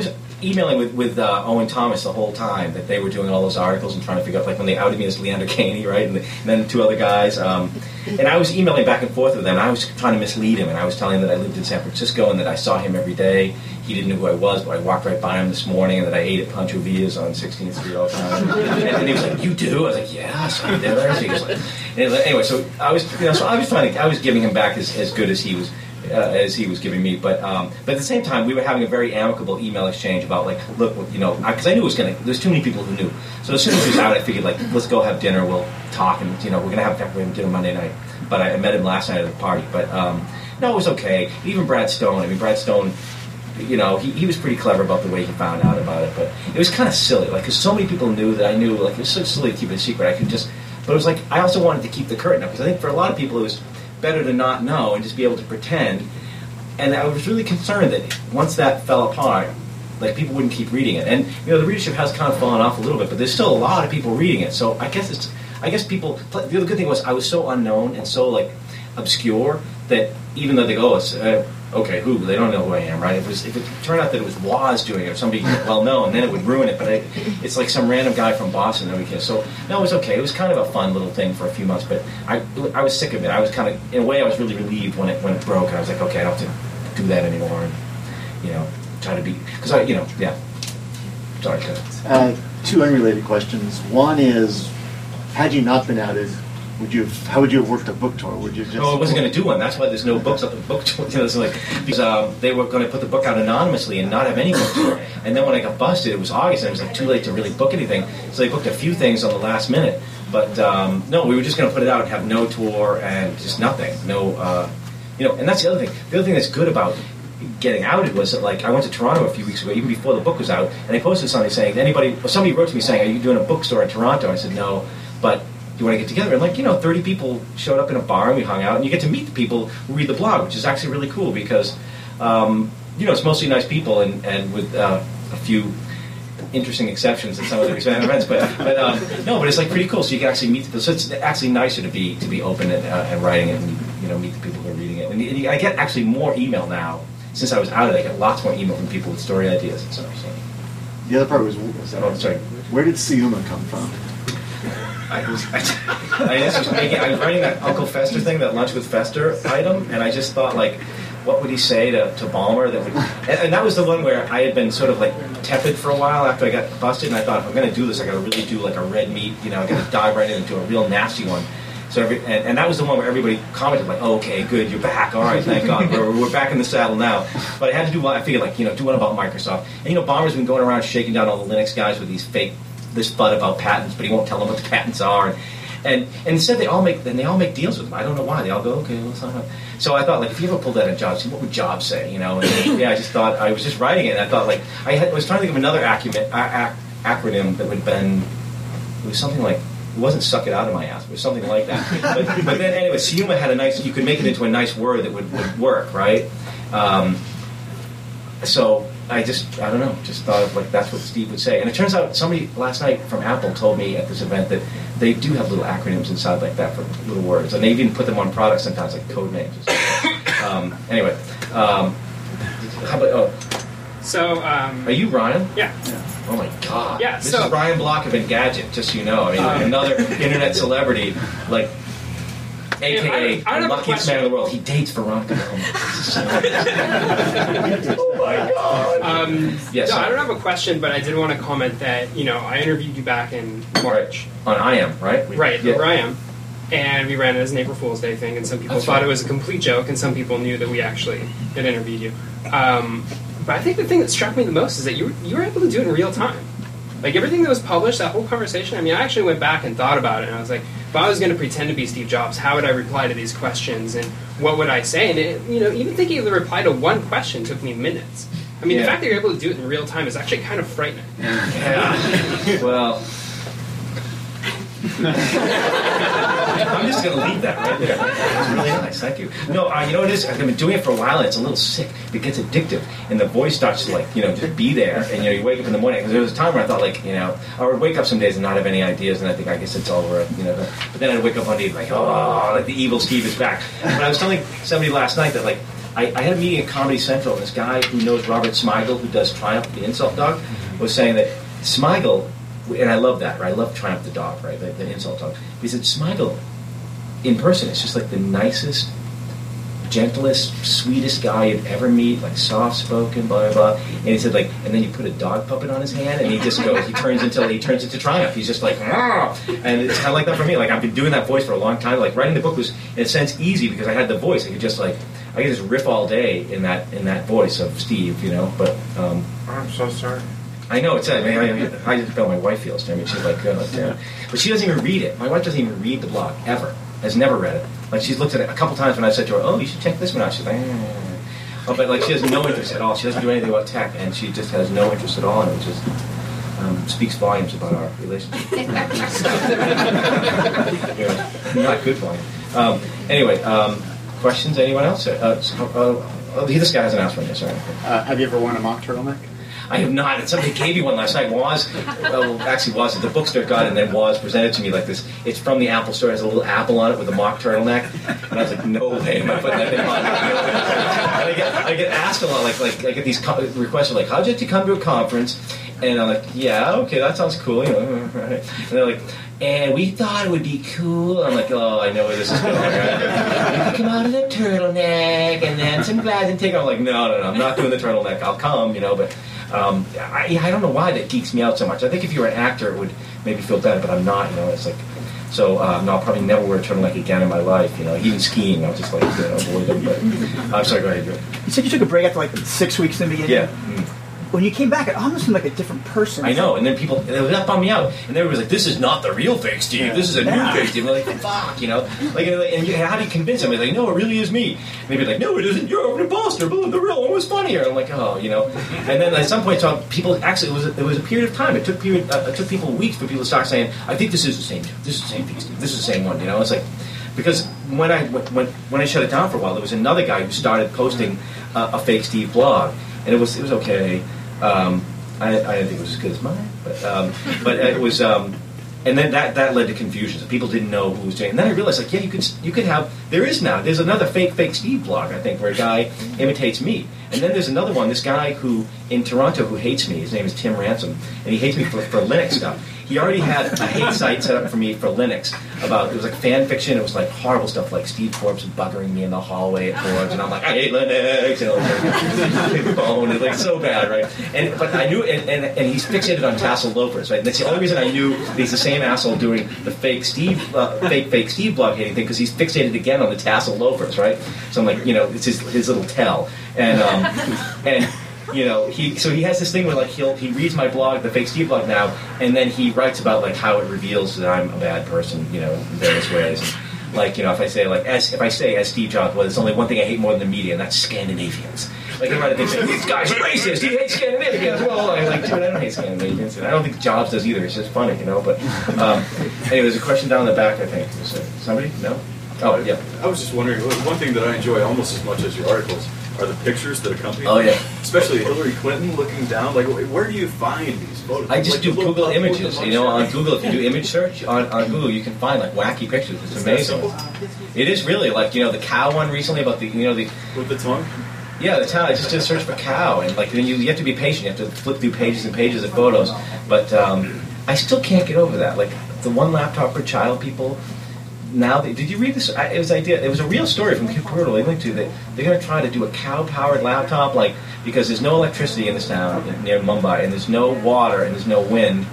[SPEAKER 2] emailing with, with uh, Owen Thomas the whole time that they were doing all those articles and trying to figure out, like when they outed me as Leander Caney, right, and, the, and then the two other guys. Um, and I was emailing back and forth with them, and I was trying to mislead him, and I was telling him that I lived in San Francisco and that I saw him every day. He didn't know who I was, but I walked right by him this morning, and that I ate at Pancho Villa's on sixteenth Street all the time. And then he was like, "You do?" I was like, "Yeah, so I did." He was like, and anyway, so I was, you know, so I was trying to, I was giving him back as, as good as he was. Uh, as he was giving me, but um, but at the same time, we were having a very amicable email exchange about like, look, you know, because I, I knew it was gonna. There's too many people who knew. So as soon as he was out, I figured like, let's go have dinner. We'll talk, and you know, we're gonna have we're gonna dinner Monday night. But I, I met him last night at the party. But um, no, it was okay. Even Brad Stone. I mean, Brad Stone. You know, he, he was pretty clever about the way he found out about it. But it was kind of silly, like, because so many people knew that I knew. Like, it was so silly to keep it a secret. I could just. But it was like I also wanted to keep the curtain up because I think for a lot of people it was better to not know and just be able to pretend. And I was really concerned that once that fell apart, like people wouldn't keep reading it. And you know, the readership has kind of fallen off a little bit, but there's still a lot of people reading it. So I guess it's, I guess people. The other good thing was I was so unknown and so like obscure that even though they go, oh, it's, uh, okay, who? They don't know who I am, right? If it, was, if it turned out that it was Woz doing it or somebody well known, then it would ruin it. But I, it's like some random guy from Boston that we can. So no, it was okay. It was kind of a fun little thing for a few months, but I, I was sick of it. I was kind of, in a way, I was really relieved when it when it broke, and I was like, okay, I don't have to do that anymore, and you know, try to be because I, you know, yeah. Sorry, go ahead.
[SPEAKER 8] Uh, two unrelated questions. One is, had you not been outed, would you? Have, how would you have worked a book tour? Would you just?
[SPEAKER 2] No, I wasn't going to do one. That's why there's no books up at book tour. You know, it's like because um, they were going to put the book out anonymously and not have any book tour. And then when I got busted, it was August, and it was like too late to really book anything. So they booked a few things on the last minute. But um, no, we were just going to put it out and have no tour and just nothing. No. Uh, You know, and that's the other thing. The other thing that's good about getting outed was that, like, I went to Toronto a few weeks ago, even before the book was out, and I posted something saying, anybody, or somebody wrote to me saying, are you doing a bookstore in Toronto? I said, no, but you want to get together? And, like, you know, thirty people showed up in a bar, and we hung out, and you get to meet the people who read the blog, which is actually really cool because, um, you know, it's mostly nice people, and, and with uh, a few interesting exceptions in some of the events, but but um, no, but it's like pretty cool. So you can actually meet people. So it's actually nicer to be to be open and, uh, and writing it, and you know, meet the people who are reading it. And, and I get actually more email now since I was out of it. I get lots more email from people with story ideas and stuff. So.
[SPEAKER 8] The other part was, was
[SPEAKER 2] oh, sorry.
[SPEAKER 8] Where did Siuma come from?
[SPEAKER 2] I was I, I just was making I was writing that Uncle Fester thing, that Lunch with Fester item, and I just thought like, what would he say to, to Ballmer that would, and, and that was the one where I had been sort of like tepid for a while after I got busted, and I thought if I'm going to do this, I got to really do like a red meat, you know, I got to dive right into a real nasty one. So every, and, and that was the one where everybody commented like, oh, okay, good, you're back, all right, thank God, we're, we're back in the saddle now. But I had to do one. I figured like, you know, do one about Microsoft, and you know, Ballmer's been going around shaking down all the Linux guys with these fake this bud about patents, but he won't tell them what the patents are. And, And, and instead they all make then they all make deals with them. I don't know why. They all go, okay, let's not. So I thought, like, if you ever pulled that in Jobs, what would Jobs say? You know? And then, yeah, I just thought I was just writing it. And I thought, like, I, had, I was trying to think of another acronym, ac- acronym that would have been. It was something like. It wasn't "suck it out of my ass." It was something like that. But, but then anyway, Siuma had a nice. You could make it into a nice word that would, would work, right? Um, so. I just, I don't know, just thought of like that's what Steve would say. And it turns out somebody last night from Apple told me at this event that they do have little acronyms inside like that for little words. And they even put them on products sometimes, like code names. um, anyway, um, how about, oh.
[SPEAKER 9] So, um,
[SPEAKER 2] are you Ryan?
[SPEAKER 9] Yeah.
[SPEAKER 2] Oh my God.
[SPEAKER 9] Yeah,
[SPEAKER 2] This
[SPEAKER 9] so,
[SPEAKER 2] is Ryan Block of Engadget, just so you know. I mean, um, another internet celebrity, like, A K A
[SPEAKER 9] I, I
[SPEAKER 2] the luckiest man in the world. He dates Veronica. Oh my God.
[SPEAKER 9] Um,
[SPEAKER 2] yes,
[SPEAKER 9] no, I don't have a question, but I did want to comment that, you know, I interviewed you back in March.
[SPEAKER 2] On I am, right?
[SPEAKER 9] Right,
[SPEAKER 2] yeah.
[SPEAKER 9] over I am. And we ran it as an April Fool's Day thing, and some people
[SPEAKER 2] That's
[SPEAKER 9] thought
[SPEAKER 2] right.
[SPEAKER 9] it was a complete joke, and some people knew that we actually had interviewed you. Um, but I think the thing that struck me the most is that you were, you were able to do it in real time. Like, everything that was published, that whole conversation, I mean, I actually went back and thought about it, and I was like, if I was going to pretend to be Steve Jobs, how would I reply to these questions, and what would I say? And, it, you know, even thinking of the reply to one question took me minutes. I mean,
[SPEAKER 2] yeah.
[SPEAKER 9] the fact that you're able to do it in real time is actually kind of frightening.
[SPEAKER 2] Yeah. Well... I'm just going to leave that right there. That's really nice. Thank you. No, uh, you know what it is? I've been doing it for a while, and it's a little sick. It gets addictive, and the voice starts to, like, you know, just be there. And, you know, you wake up in the morning. Because there was a time where I thought, like, you know, I would wake up some days and not have any ideas, and I think, I guess it's over, you know. But then I'd wake up one day, like, oh, like the evil Steve is back. But I was telling somebody last night that, like, I, I had a meeting at Comedy Central, and this guy who knows Robert Smigel, who does Triumph, the insult dog, was saying that Smigel, and I love that, right? I love Triumph the dog, right? The, the insult dog. He said Smigel, in person, is just like the nicest, gentlest, sweetest guy you'd ever meet, like soft-spoken, blah, blah, blah. And he said, like, and then you put a dog puppet on his hand, and he just goes, he turns into, he turns into Triumph. He's just like, "Argh!" And it's kind of like that for me. Like, I've been doing that voice for a long time. Like, writing the book was, in a sense, easy because I had the voice. I could just, like, I could just riff all day in that in that voice of Steve, you know. But um,
[SPEAKER 4] I'm so sorry.
[SPEAKER 2] I know it's. I mean, I, I just feel my wife feels. I mean, she's like, oh, damn. But she doesn't even read it. My wife doesn't even read the blog ever. Has never read it. Like, she's looked at it a couple times when I said to her, "Oh, you should check this one out." She's like, eh. Oh, but like, she has no interest at all. She doesn't do anything about tech, and she just has no interest at all, and it just um, speaks volumes about our relationship. Yeah, not good volume. Um, anyway, um, questions? Anyone else? Uh, so, uh, oh, this guy hasn't asked one yet. Sorry.
[SPEAKER 10] Uh, have you ever worn a mock turtleneck?
[SPEAKER 2] I have not. And somebody gave me one last night. Woz, well, actually Woz, the bookstore got it, and then Woz presented to me like this. It's from the Apple store. It has a little apple on it with a mock turtleneck. And I was like, no way am I putting that thing on. And I get, I get asked a lot, like, like I get these co- requests, like, how'd you come to a conference? And I'm like, yeah, okay, that sounds cool. You know, right? And they're like, and we thought it would be cool. I'm like, oh, I know where this is going. Right? We come out in a turtleneck, and then some guys and take. I'm like, no, no, no, I'm not doing the turtleneck. I'll come, you know, but. Um, I, I don't know why that geeks me out so much. I think if you were an actor, it would maybe feel better, but I'm not. You know, it's like so. Uh, no, I'll probably never wear a turtleneck again in my life. You know, even skiing, I'll just like you know, avoid them. But I'm sorry. Go ahead. Go ahead.
[SPEAKER 7] You said you took a break after like six weeks in the beginning.
[SPEAKER 2] Yeah. Mm.
[SPEAKER 7] When you came back, it almost seemed like a different person.
[SPEAKER 2] I know, and then people, that bummed me out. And everybody was like, this is not the real fake Steve, yeah. This is a
[SPEAKER 7] yeah.
[SPEAKER 2] new fake Steve. I'm like, fuck, you know? Like, and you, how do you convince them? They're like, no, it really is me. And they'd be like, no, it isn't, you're an imposter, but the real one was funnier. I'm like, oh, you know? And then at some point, so people, actually, it was, a, it was a period of time. It took period, uh, it took people weeks for people to start saying, I think this is the same, this is the same fake Steve, this is the same one, you know? It's like, because when I, when, when I shut it down for a while, there was another guy who started posting uh, a fake Steve blog, and it was, it was okay. Um, I, I didn't think it was as good as mine, but um, but it was, um, and then that, that led to confusion. So people didn't know who was doing it. And then I realized, like, yeah, you could you could have. There is now. There's another fake fake Steve blog, I think, where a guy imitates me. And then there's another one. This guy who in Toronto who hates me. His name is Tim Ransom, and he hates me for, for Linux stuff. He already had a hate site set up for me for Linux about, it was like fan fiction, it was like horrible stuff like Steve Forbes buggering me in the hallway at Forbes, and I'm like, I hate Linux, you know, like, phone, it's like so bad, right? And but I knew, and, and, and he's fixated on tassel loafers, right? And that's the only reason I knew that he's the same asshole doing the fake Steve, uh, fake fake Steve blog hating thing, because he's fixated again on the tassel loafers, right? So I'm like, you know, it's his his little tell, and um, and. You know, he so he has this thing where like he'll he reads my blog, the fake Steve blog now, and then he writes about like how it reveals that I'm a bad person, you know, in various ways. And, like, you know, if I say like as if I say as Steve Jobs, well, there's only one thing I hate more than the media, and that's Scandinavians. Like everybody thinks like, this guy's racist. He hates Scandinavians. Well, I'm like, dude, I don't hate Scandinavians, and I don't think Jobs does either. It's just funny, you know. But um, anyway, there's a question down the back. I think was there somebody? No. Oh yeah.
[SPEAKER 3] I was just wondering. One thing that I enjoy almost as much as your articles are the pictures that accompany
[SPEAKER 2] oh,
[SPEAKER 3] them.
[SPEAKER 2] Yeah.
[SPEAKER 3] Especially Hillary Clinton looking down. Like, where do you find these photos?
[SPEAKER 2] I just
[SPEAKER 3] like
[SPEAKER 2] do Google
[SPEAKER 3] little,
[SPEAKER 2] images. You know, on Google, if you do image search on, on Google, you can find like wacky pictures. It's
[SPEAKER 3] is
[SPEAKER 2] amazing. It is really like, you know, the cow one recently about the, you know, the
[SPEAKER 3] with the tongue.
[SPEAKER 2] Yeah, the town. I just did a search for cow, and like then you, you have to be patient. You have to flip through pages and pages of photos. But um, I still can't get over that. Like the one laptop per child people. Now, they, did you read this? It was idea. It was a real story from Kip Purtle. They linked to that. They're going to try to do a cow-powered laptop, like because there's no electricity in this town near Mumbai, and there's no water, and there's no wind,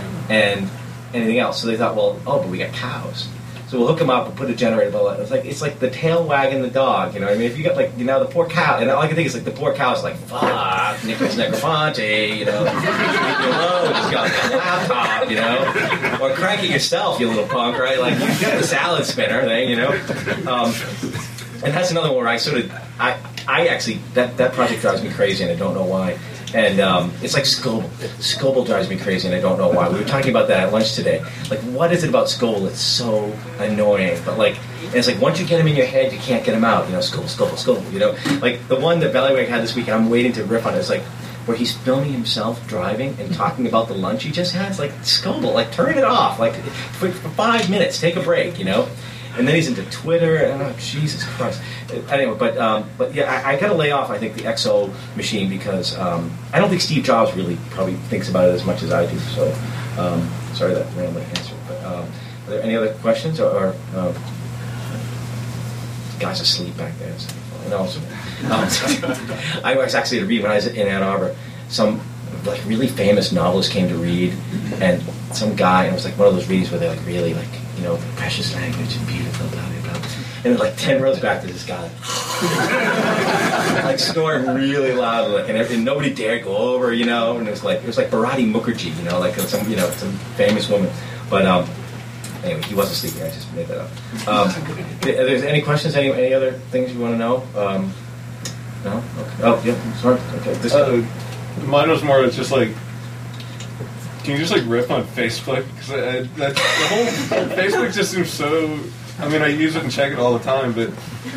[SPEAKER 2] and anything else. So they thought, well, oh, but we got cows, so we'll hook them up and put a generator. Below. It's like it's like the tail wagging the dog. You know what I mean? If you got like you know the poor cow, and all I can think is like the poor cow's like fuck Nicholas Negroponte, you know, leave me alone. Just got a laptop, you know, or crank it yourself, you little punk, right? Like you got the salad spinner thing, you know. Um, and that's another one where I sort of I I actually that that project drives me crazy, and I don't know why. And um, it's like Scoble. Scoble drives me crazy, and I don't know why. We were talking about that at lunch today. Like, what is it about Scoble that's so annoying? But like, and it's like once you get him in your head, you can't get him out. You know, Scoble, Scoble, Scoble. You know, like the one that Bellywig had this week, and I'm waiting to riff on it. It's like where he's filming himself driving and talking about the lunch he just had. It's like Scoble, like turn it off. Like for, for five minutes, take a break. You know. and then he's into Twitter. And, oh, Jesus Christ! Anyway, but um, but yeah, I, I got to lay off. I think the X O machine because um, I don't think Steve Jobs really probably thinks about it as much as I do. So um, sorry that rambling answer. But um, are there any other questions or? or uh, guys asleep back there. So, no, so, um, I was actually to read when I was in Ann Arbor. Some like really famous novelist came to read, and some guy, and it was like one of those readings where they're like really like, you know, precious language and beautiful, blah blah blah. And then like ten rows back, there's this guy like snoring really loud, like, and, and nobody dared go over, you know. And it was like it was like Bharati Mukherjee, you know, like some you know some famous woman. But um, anyway, he wasn't sleeping. I just made that up. Um, are there any questions? Any any other things you want to know? Um, no. Okay. Oh yeah. Sorry. Okay. This
[SPEAKER 6] uh, Mine was more just like, can you just like riff on Facebook? Because that the whole Facebook just seems so. I mean, I use it and check it all the time, but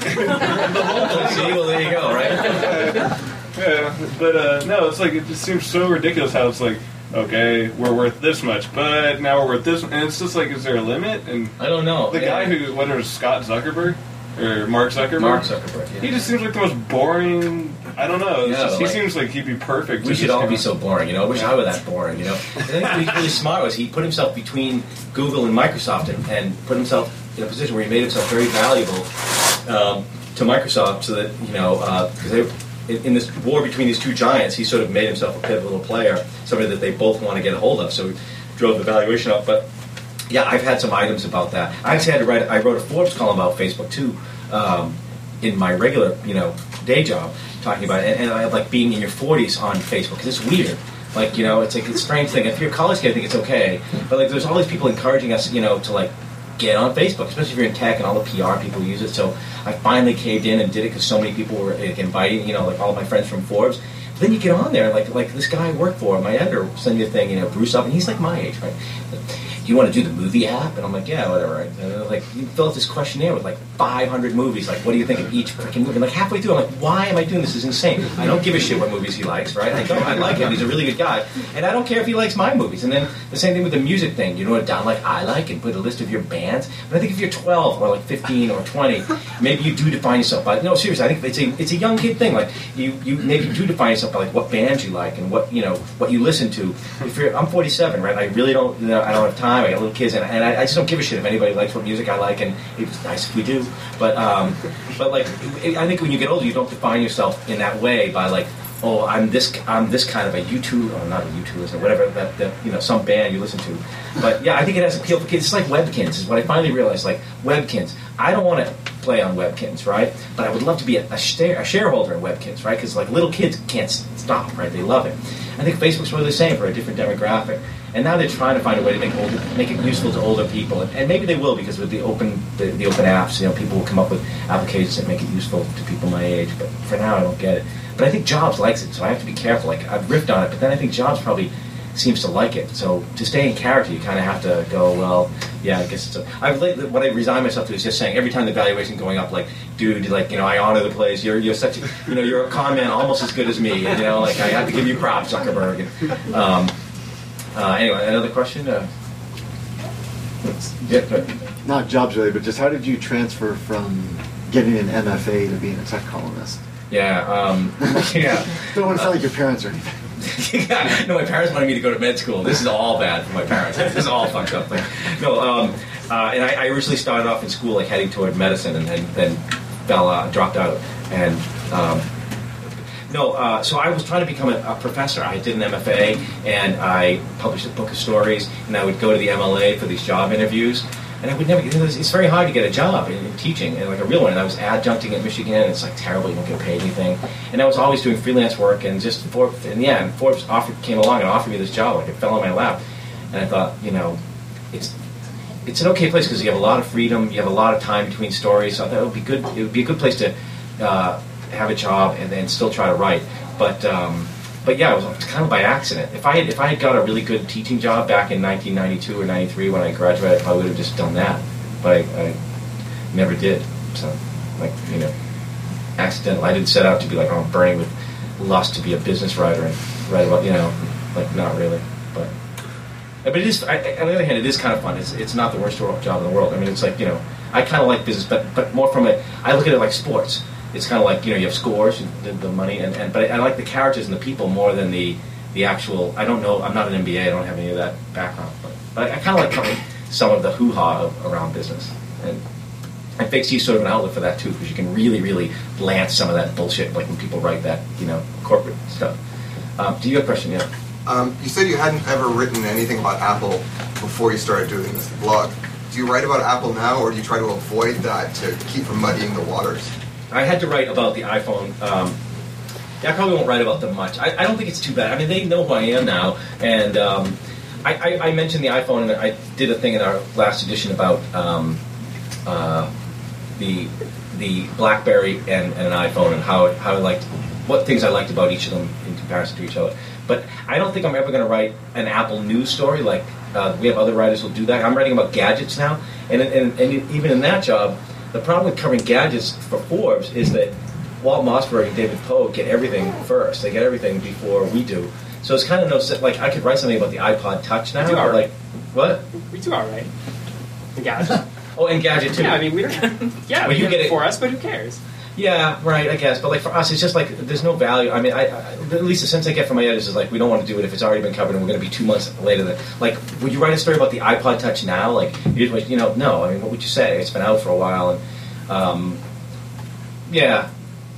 [SPEAKER 6] the whole
[SPEAKER 2] thing. See, well, there you go, right?
[SPEAKER 6] uh, yeah, but uh, no, it's like it just seems so ridiculous how it's like, okay, we're worth this much, but now we're worth this, and it's just like, is there a limit? And
[SPEAKER 2] I don't know.
[SPEAKER 6] The
[SPEAKER 2] yeah.
[SPEAKER 6] guy who, whether it's Scott Zuckerberg or Mark Zuckerberg,
[SPEAKER 2] Mark Zuckerberg, yeah.
[SPEAKER 6] He just seems like the most boring. I don't know. It's
[SPEAKER 2] yeah,
[SPEAKER 6] just,
[SPEAKER 2] like,
[SPEAKER 6] he seems like he'd be perfect.
[SPEAKER 2] We should all
[SPEAKER 6] kinda,
[SPEAKER 2] be so boring, you know. I wish I were that boring, you know. I think what he really smart was he put himself between Google and Microsoft and, and put himself in a position where he made himself very valuable um, to Microsoft, so that you know, because uh, they in, in this war between these two giants, he sort of made himself a pivotal player, somebody that they both want to get a hold of. So he drove the valuation up. But yeah, I've had some items about that. I actually had to write. I wrote a Forbes column about Facebook too, um, in my regular, you know, day job, talking about it, and, and I like being in your forties on Facebook because it's weird. Like, you know, it's like a strange thing. If you're a college kid, I think it's okay, but like, there's all these people encouraging us, you know, to like get on Facebook, especially if you're in tech and all the P R people use it. So I finally caved in and did it because so many people were like, inviting, you know, like all of my friends from Forbes. But then you get on there, like like this guy I work for, my editor, send you a thing, you know, Bruce up, and he's like my age, right? Do you want to do the movie app? And I'm like, yeah, whatever. Right? And they're like, you fill out this questionnaire with like five hundred movies. Like, what do you think of each freaking movie? And like halfway through, I'm like, why am I doing this? This is insane. I don't give a shit what movies he likes, right? I don't. I like him. He's a really good guy, and I don't care if he likes my movies. And then the same thing with the music thing. You know what down like I like and put a list of your bands. But I think if you're twelve or like fifteen or twenty, maybe you do define yourself by. No, seriously, I think it's a it's a young kid thing. Like you you maybe do define yourself by like what bands you like and what you know what you listen to. If you're, I'm forty-seven, right? I really don't. You know, I don't have time. I got little kids and. And I, I just don't give a shit if anybody likes what music I like, and it's nice if we do. But, um, but like, I think when you get older, you don't define yourself in that way by like, oh, I'm this, I'm this kind of a U two, or not a U two, or whatever that, that you know, some band you listen to. But yeah, I think it has appeal for kids. It's like Webkins is what I finally realized. Like Webkins, I don't want to play on Webkins, right? But I would love to be a, a, share, a shareholder in Webkins, right? Because like little kids can't stop, right? They love it. I think Facebook's really the same for a different demographic. And now they're trying to find a way to make older, make it useful to older people, and, and maybe they will because with the open the, the open apps, you know, people will come up with applications that make it useful to people my age. But for now, I don't get it. But I think Jobs likes it, so I have to be careful. Like I've riffed on it, but then I think Jobs probably seems to like it. So to stay in character, you kind of have to go, well, yeah, I guess it's. A, I've what I resign myself to is just saying every time the valuation going up, like, dude, like you know, I honor the place. You're you're such a, you know, you're a con man almost as good as me. And, you know, like I have to give you props, Zuckerberg. And, um, Uh, anyway, another question? Uh, yeah, go ahead.
[SPEAKER 8] Not jobs related, but just how did you transfer from getting an M F A to being a tech columnist?
[SPEAKER 2] Yeah, um, yeah.
[SPEAKER 8] Don't want to sound like your parents or anything.
[SPEAKER 2] Yeah, no, my parents wanted me to go to med school. This is all bad for my parents. This is all fucked up thing. No, um, uh, and I, I originally started off in school like heading toward medicine, and then fell out, dropped out, and. Um, No, uh, so I was trying to become a, a professor. I did an M F A, and I published a book of stories, and I would go to the M L A for these job interviews, and I would never, you know, it's very hard to get a job in, in teaching, and like a real one, and I was adjuncting at Michigan, and it's like terrible, you don't get paid anything, and I was always doing freelance work, and just, for, in the end, Forbes offered, came along and offered me this job, like it fell in my lap, and I thought, you know, it's it's an okay place because you have a lot of freedom, you have a lot of time between stories, so I thought it would be good, it would be a good place to, uh, have a job and then still try to write, but um, but yeah, it was kind of by accident. If I had if I had got a really good teaching job back in nineteen ninety-two or ninety-three when I graduated, I probably would have just done that. But I, I never did. So, like you know, accidental. I didn't set out to be like, oh, I'm burning with lust to be a business writer and write about you know, like not really. But But it is. I, on the other hand, it is kind of fun. It's it's not the worst job in the world. I mean, it's like you know, I kind of like business, but but more from a. I look at it like sports. It's kind of like you know, you have scores, the, the money, and, and but I like the characters and the people more than the the actual. I don't know. I'm not an M B A. I don't have any of that background, but, but I, I kind of like covering some of the hoo ha around business, and and Fake Steve's sort of an outlet for that too, because you can really really lance some of that bullshit, like when people write that you know corporate stuff. Um, do you have a question? Yeah.
[SPEAKER 11] Um, you said you hadn't ever written anything about Apple before you started doing this blog. Do you write about Apple now, or do you try to avoid that to keep from muddying the waters?
[SPEAKER 2] I had to write about the iPhone. Um, yeah, I probably won't write about them much. I, I don't think it's too bad. I mean, they know who I am now, and um, I, I, I mentioned the iPhone, and I did a thing in our last edition about um, uh, the the BlackBerry and, and an iPhone, and how how I liked what things I liked about each of them in comparison to each other. But I don't think I'm ever going to write an Apple news story like uh, we have other writers who'll do that. I'm writing about gadgets now, and, and and even in that job, the problem with covering gadgets for Forbes is that Walt Mossberg and David Poe get everything first. They get everything before we do. So it's kind of no like I could write something about the iPod Touch now.
[SPEAKER 9] We do all
[SPEAKER 2] but
[SPEAKER 9] right.
[SPEAKER 2] Like what?
[SPEAKER 9] We do all right. The gadget.
[SPEAKER 2] Oh, and gadget too.
[SPEAKER 9] Yeah, I mean we don't. Yeah,
[SPEAKER 2] well,
[SPEAKER 9] we
[SPEAKER 2] you
[SPEAKER 9] get
[SPEAKER 2] get
[SPEAKER 9] it
[SPEAKER 2] it
[SPEAKER 9] for us, but who cares?
[SPEAKER 2] Yeah, right, I guess. But like for us, it's just like there's no value. I mean, I, I at least the sense I get from my editors is like we don't want to do it if it's already been covered and we're going to be two months later. Than, like, would you write a story about the iPod Touch now? Like, you you know, no. I mean, what would you say? It's been out for a while, and um, yeah.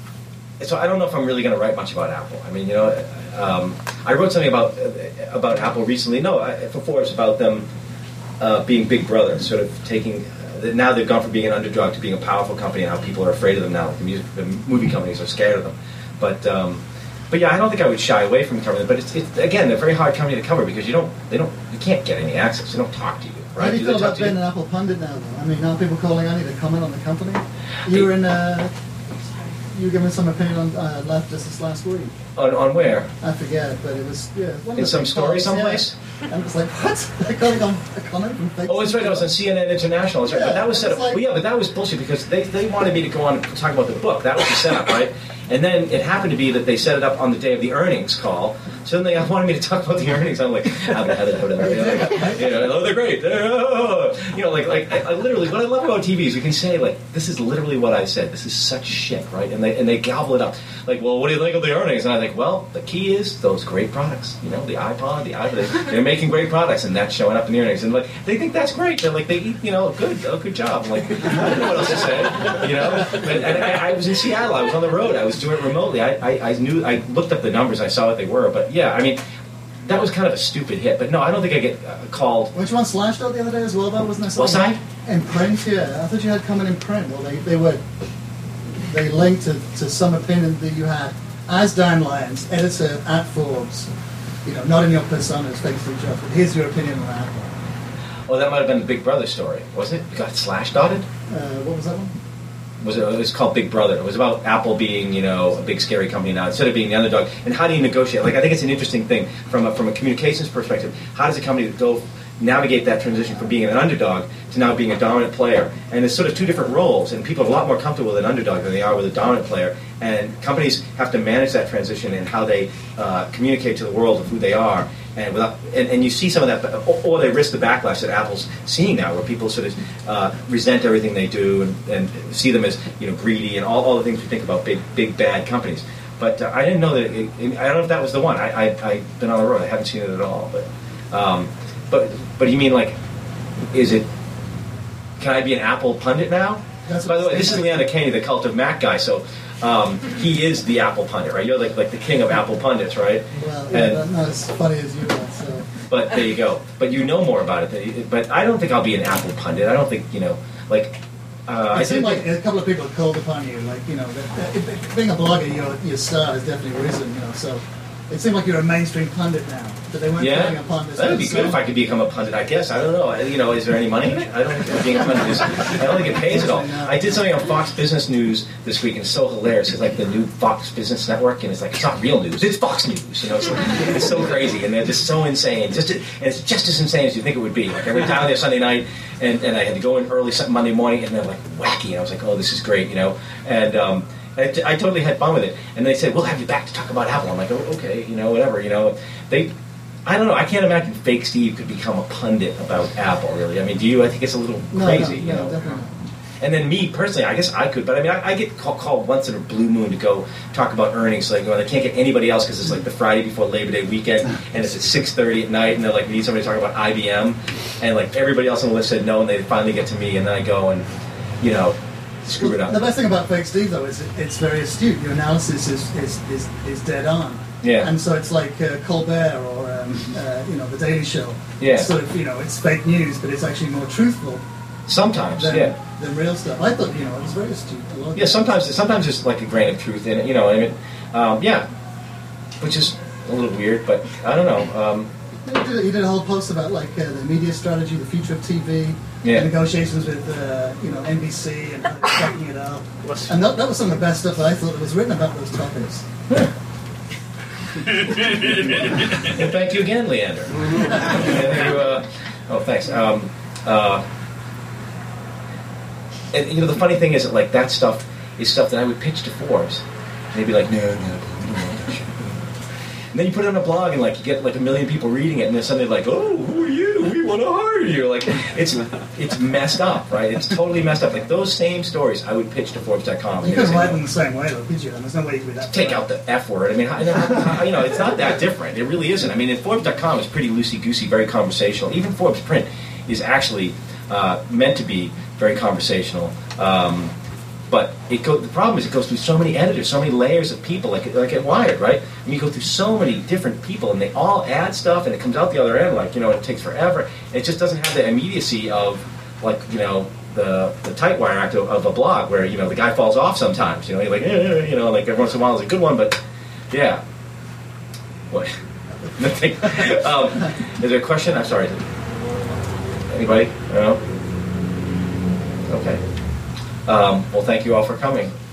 [SPEAKER 2] So I don't know if I'm really going to write much about Apple. I mean, you know, um, I wrote something about about Apple recently. No, I, for Forbes about them uh, being Big Brother, sort of taking. Now they've gone from being an underdog to being a powerful company, and how people are afraid of them now. Like the, music, the movie companies are scared of them. But um, but yeah, I don't think I would shy away from covering them. But it's, it's again, they're a very hard company to cover because you don't they don't you can't get any access. They don't talk to you, right?
[SPEAKER 12] How do you
[SPEAKER 2] they
[SPEAKER 12] feel
[SPEAKER 2] talk
[SPEAKER 12] about
[SPEAKER 2] to you?
[SPEAKER 12] being an Apple pundit now, though? I mean, are people calling on you to comment on the company? You were in, uh, you were giving some opinion on uh, Left just this last week.
[SPEAKER 2] On, on where?
[SPEAKER 12] I forget, but it was, yeah. one of
[SPEAKER 2] In
[SPEAKER 12] the
[SPEAKER 2] some
[SPEAKER 12] big
[SPEAKER 2] story
[SPEAKER 12] calls,
[SPEAKER 2] someplace?
[SPEAKER 12] Yeah. And it was like, what? They're calling on a comment from Facebook?
[SPEAKER 2] Oh, that's right. I was on C N N International. That's right.
[SPEAKER 12] Yeah,
[SPEAKER 2] but that was set up.
[SPEAKER 12] it's like-
[SPEAKER 2] well, yeah, but that was bullshit because they, they wanted me to go on and talk about the book. That was the setup, right? And then it happened to be that they set it up on the day of the earnings call. So then they wanted me to talk about the earnings. I'm like, you know, oh, they're great. They're, oh. You know, like, like I, I literally, what I love about T V is you can say, like, this is literally what I said. This is such shit, right? And they and they gobble it up. Like, well, what do you think of the earnings? And I think, well, the key is those great products. You know, the iPod, the iPod, they're making great products, and that's showing up in the earnings. And like, they think that's great. They're like, they eat, you know, good, oh, good job. I'm like, I don't know what else to say, you know. But, and I, I was in Seattle. I was on the road. I was doing it remotely. I, I, I knew. I looked up the numbers. I saw what they were. But yeah, I mean, that was kind of a stupid hit. But no, I don't think I get uh, called.
[SPEAKER 12] Which one slashed out the other day as well, though? Wasn't there
[SPEAKER 2] What
[SPEAKER 12] something?
[SPEAKER 2] side?
[SPEAKER 12] In print, yeah. I thought you had comment in print. Well, they, they were, they linked to, to some opinion that you had as Dan Lyons, editor at Forbes, you know, not in your persona as Fake Steve Jobs, but here's your opinion on Apple.
[SPEAKER 2] Oh, that might have been the Big Brother story, wasn't it? You got slash dotted.
[SPEAKER 12] Uh, what was that one?
[SPEAKER 2] Was it, it was called Big Brother. It was about Apple being, you know, a big scary company now instead of being the underdog. And how do you negotiate? Like, I think it's an interesting thing from a, from a communications perspective. How does a company go navigate that transition from being an underdog to now being a dominant player? And it's sort of two different roles. And people are a lot more comfortable with an underdog than they are with a dominant player. And companies have to manage that transition and how they uh, communicate to the world of who they are. And, without, and, and you see some of that, or, or they risk the backlash that Apple's seeing now, where people sort of uh, resent everything they do and, and see them as, you know, greedy and all, all the things we think about big, big bad companies. But uh, I didn't know that. It, it, I don't know if that was the one. I, I I've been on the road. I haven't seen it at all. But um, but but you mean like, is it? Can I be an Apple pundit now?
[SPEAKER 12] That's
[SPEAKER 2] By the way, this is Leander Caney, the Cult of Mac guy. So. Um, he is the Apple pundit, right? You're like like the king of Apple pundits, right?
[SPEAKER 12] Well, yeah,
[SPEAKER 2] And-
[SPEAKER 12] not as funny as you are, so.
[SPEAKER 2] But there you go. But you know more about it. Than you, but I don't think I'll be an Apple pundit. I don't think, you know, like. Uh, I
[SPEAKER 12] It seemed
[SPEAKER 2] think-
[SPEAKER 12] like a couple of people called upon you, like, you know, that, that, being a blogger, your, your star has definitely risen, you know, so it seemed like you're a mainstream pundit now, but they weren't calling
[SPEAKER 2] Yeah,
[SPEAKER 12] upon this.
[SPEAKER 2] that would be good if I could become a pundit. I guess I don't know. I- You know, is there any money in it? I don't think being a pundit is. I don't think it pays at all. I did something on Fox Business News this week, and it's so hilarious. It's like the new Fox Business Network, and it's like it's not real news. It's Fox News. You know, it's, like, it's so crazy, and they're just so insane. Just and it's just as insane as you think it would be. Like I went down there Sunday night, and, and I had to go in early Sun- Monday morning, and they're like wacky. And I was like, oh, this is great, you know, and. Um, I, I totally had fun with it, and they said we'll have you back to talk about Apple. I'm like, oh, okay, you know, whatever, you know. They, I don't know. I can't imagine fake Steve could become a pundit about Apple. Really, I mean, do you? I think it's a little
[SPEAKER 12] No,
[SPEAKER 2] crazy.
[SPEAKER 12] no,
[SPEAKER 2] you
[SPEAKER 12] no,
[SPEAKER 2] know.
[SPEAKER 12] definitely.
[SPEAKER 2] And then me personally, I guess I could, but I mean, I, I get call, called once in a blue moon to go talk about earnings. Like, well, they can't get anybody else because it's like the Friday before Labor Day weekend, and it's at six thirty at night, and they're like, we need somebody to talk about I B M, and like everybody else on the list said no, and they finally get to me, and then I go and, you know, screw it up.
[SPEAKER 12] The best thing about Fake Steve, though, is it, it's very astute. Your analysis is, is, is, is dead on.
[SPEAKER 2] Yeah.
[SPEAKER 12] And so it's like uh, Colbert or, um, uh, you know, The Daily Show.
[SPEAKER 2] Yeah.
[SPEAKER 12] It's sort of, you know, it's fake news, but it's actually more truthful
[SPEAKER 2] Sometimes,
[SPEAKER 12] than,
[SPEAKER 2] yeah.
[SPEAKER 12] than real stuff. I thought, you know, it was very astute. I loved
[SPEAKER 2] Yeah,
[SPEAKER 12] it.
[SPEAKER 2] sometimes sometimes there's like a grain of truth in it, you know. I mean, um, yeah, which is a little weird, but I don't know. Um,
[SPEAKER 12] He did, he did a whole post about like uh, the media strategy, the future of T V,
[SPEAKER 2] Yeah.
[SPEAKER 12] negotiations with uh, you know N B C and how they're stacking it up. And that, that was some of the best stuff that I thought that was written about those topics.
[SPEAKER 2] well, thank you again, Leander. And you, uh, oh, thanks. Um, uh, and you know, the funny thing is that like that stuff is stuff that I would pitch to Forbes. They'd be like, no, no, we don't want that shit. And then you put it on a blog and like you get like a million people reading it, and then suddenly like, oh, who are you? We want to hire you. Like it's it's messed up, right? It's totally messed up. Like those same stories, I would pitch to Forbes dot com.
[SPEAKER 12] You couldn't write them the same way, though, could you? And there's no way you could do that.
[SPEAKER 2] Take out the F word. I mean, how, how, you know, it's not that different. It really isn't. I mean, Forbes dot com is pretty loosey-goosey, very conversational. Even Forbes print is actually uh, meant to be very conversational. Um, but it go, the problem is it goes through so many editors, so many layers of people, like like at Wired, right? And you go through so many different people, and they all add stuff, and it comes out the other end, like, you know, it takes forever. And it just doesn't have the immediacy of, like, you know, the the Tightwire act of, of a blog, where, you know, the guy falls off sometimes. You know, you're like, eh, you know, like every once in a while is a good one, but yeah. What? Nothing. um, is there a question? I'm sorry. Anybody? No? Okay. Um, well, thank you all for coming.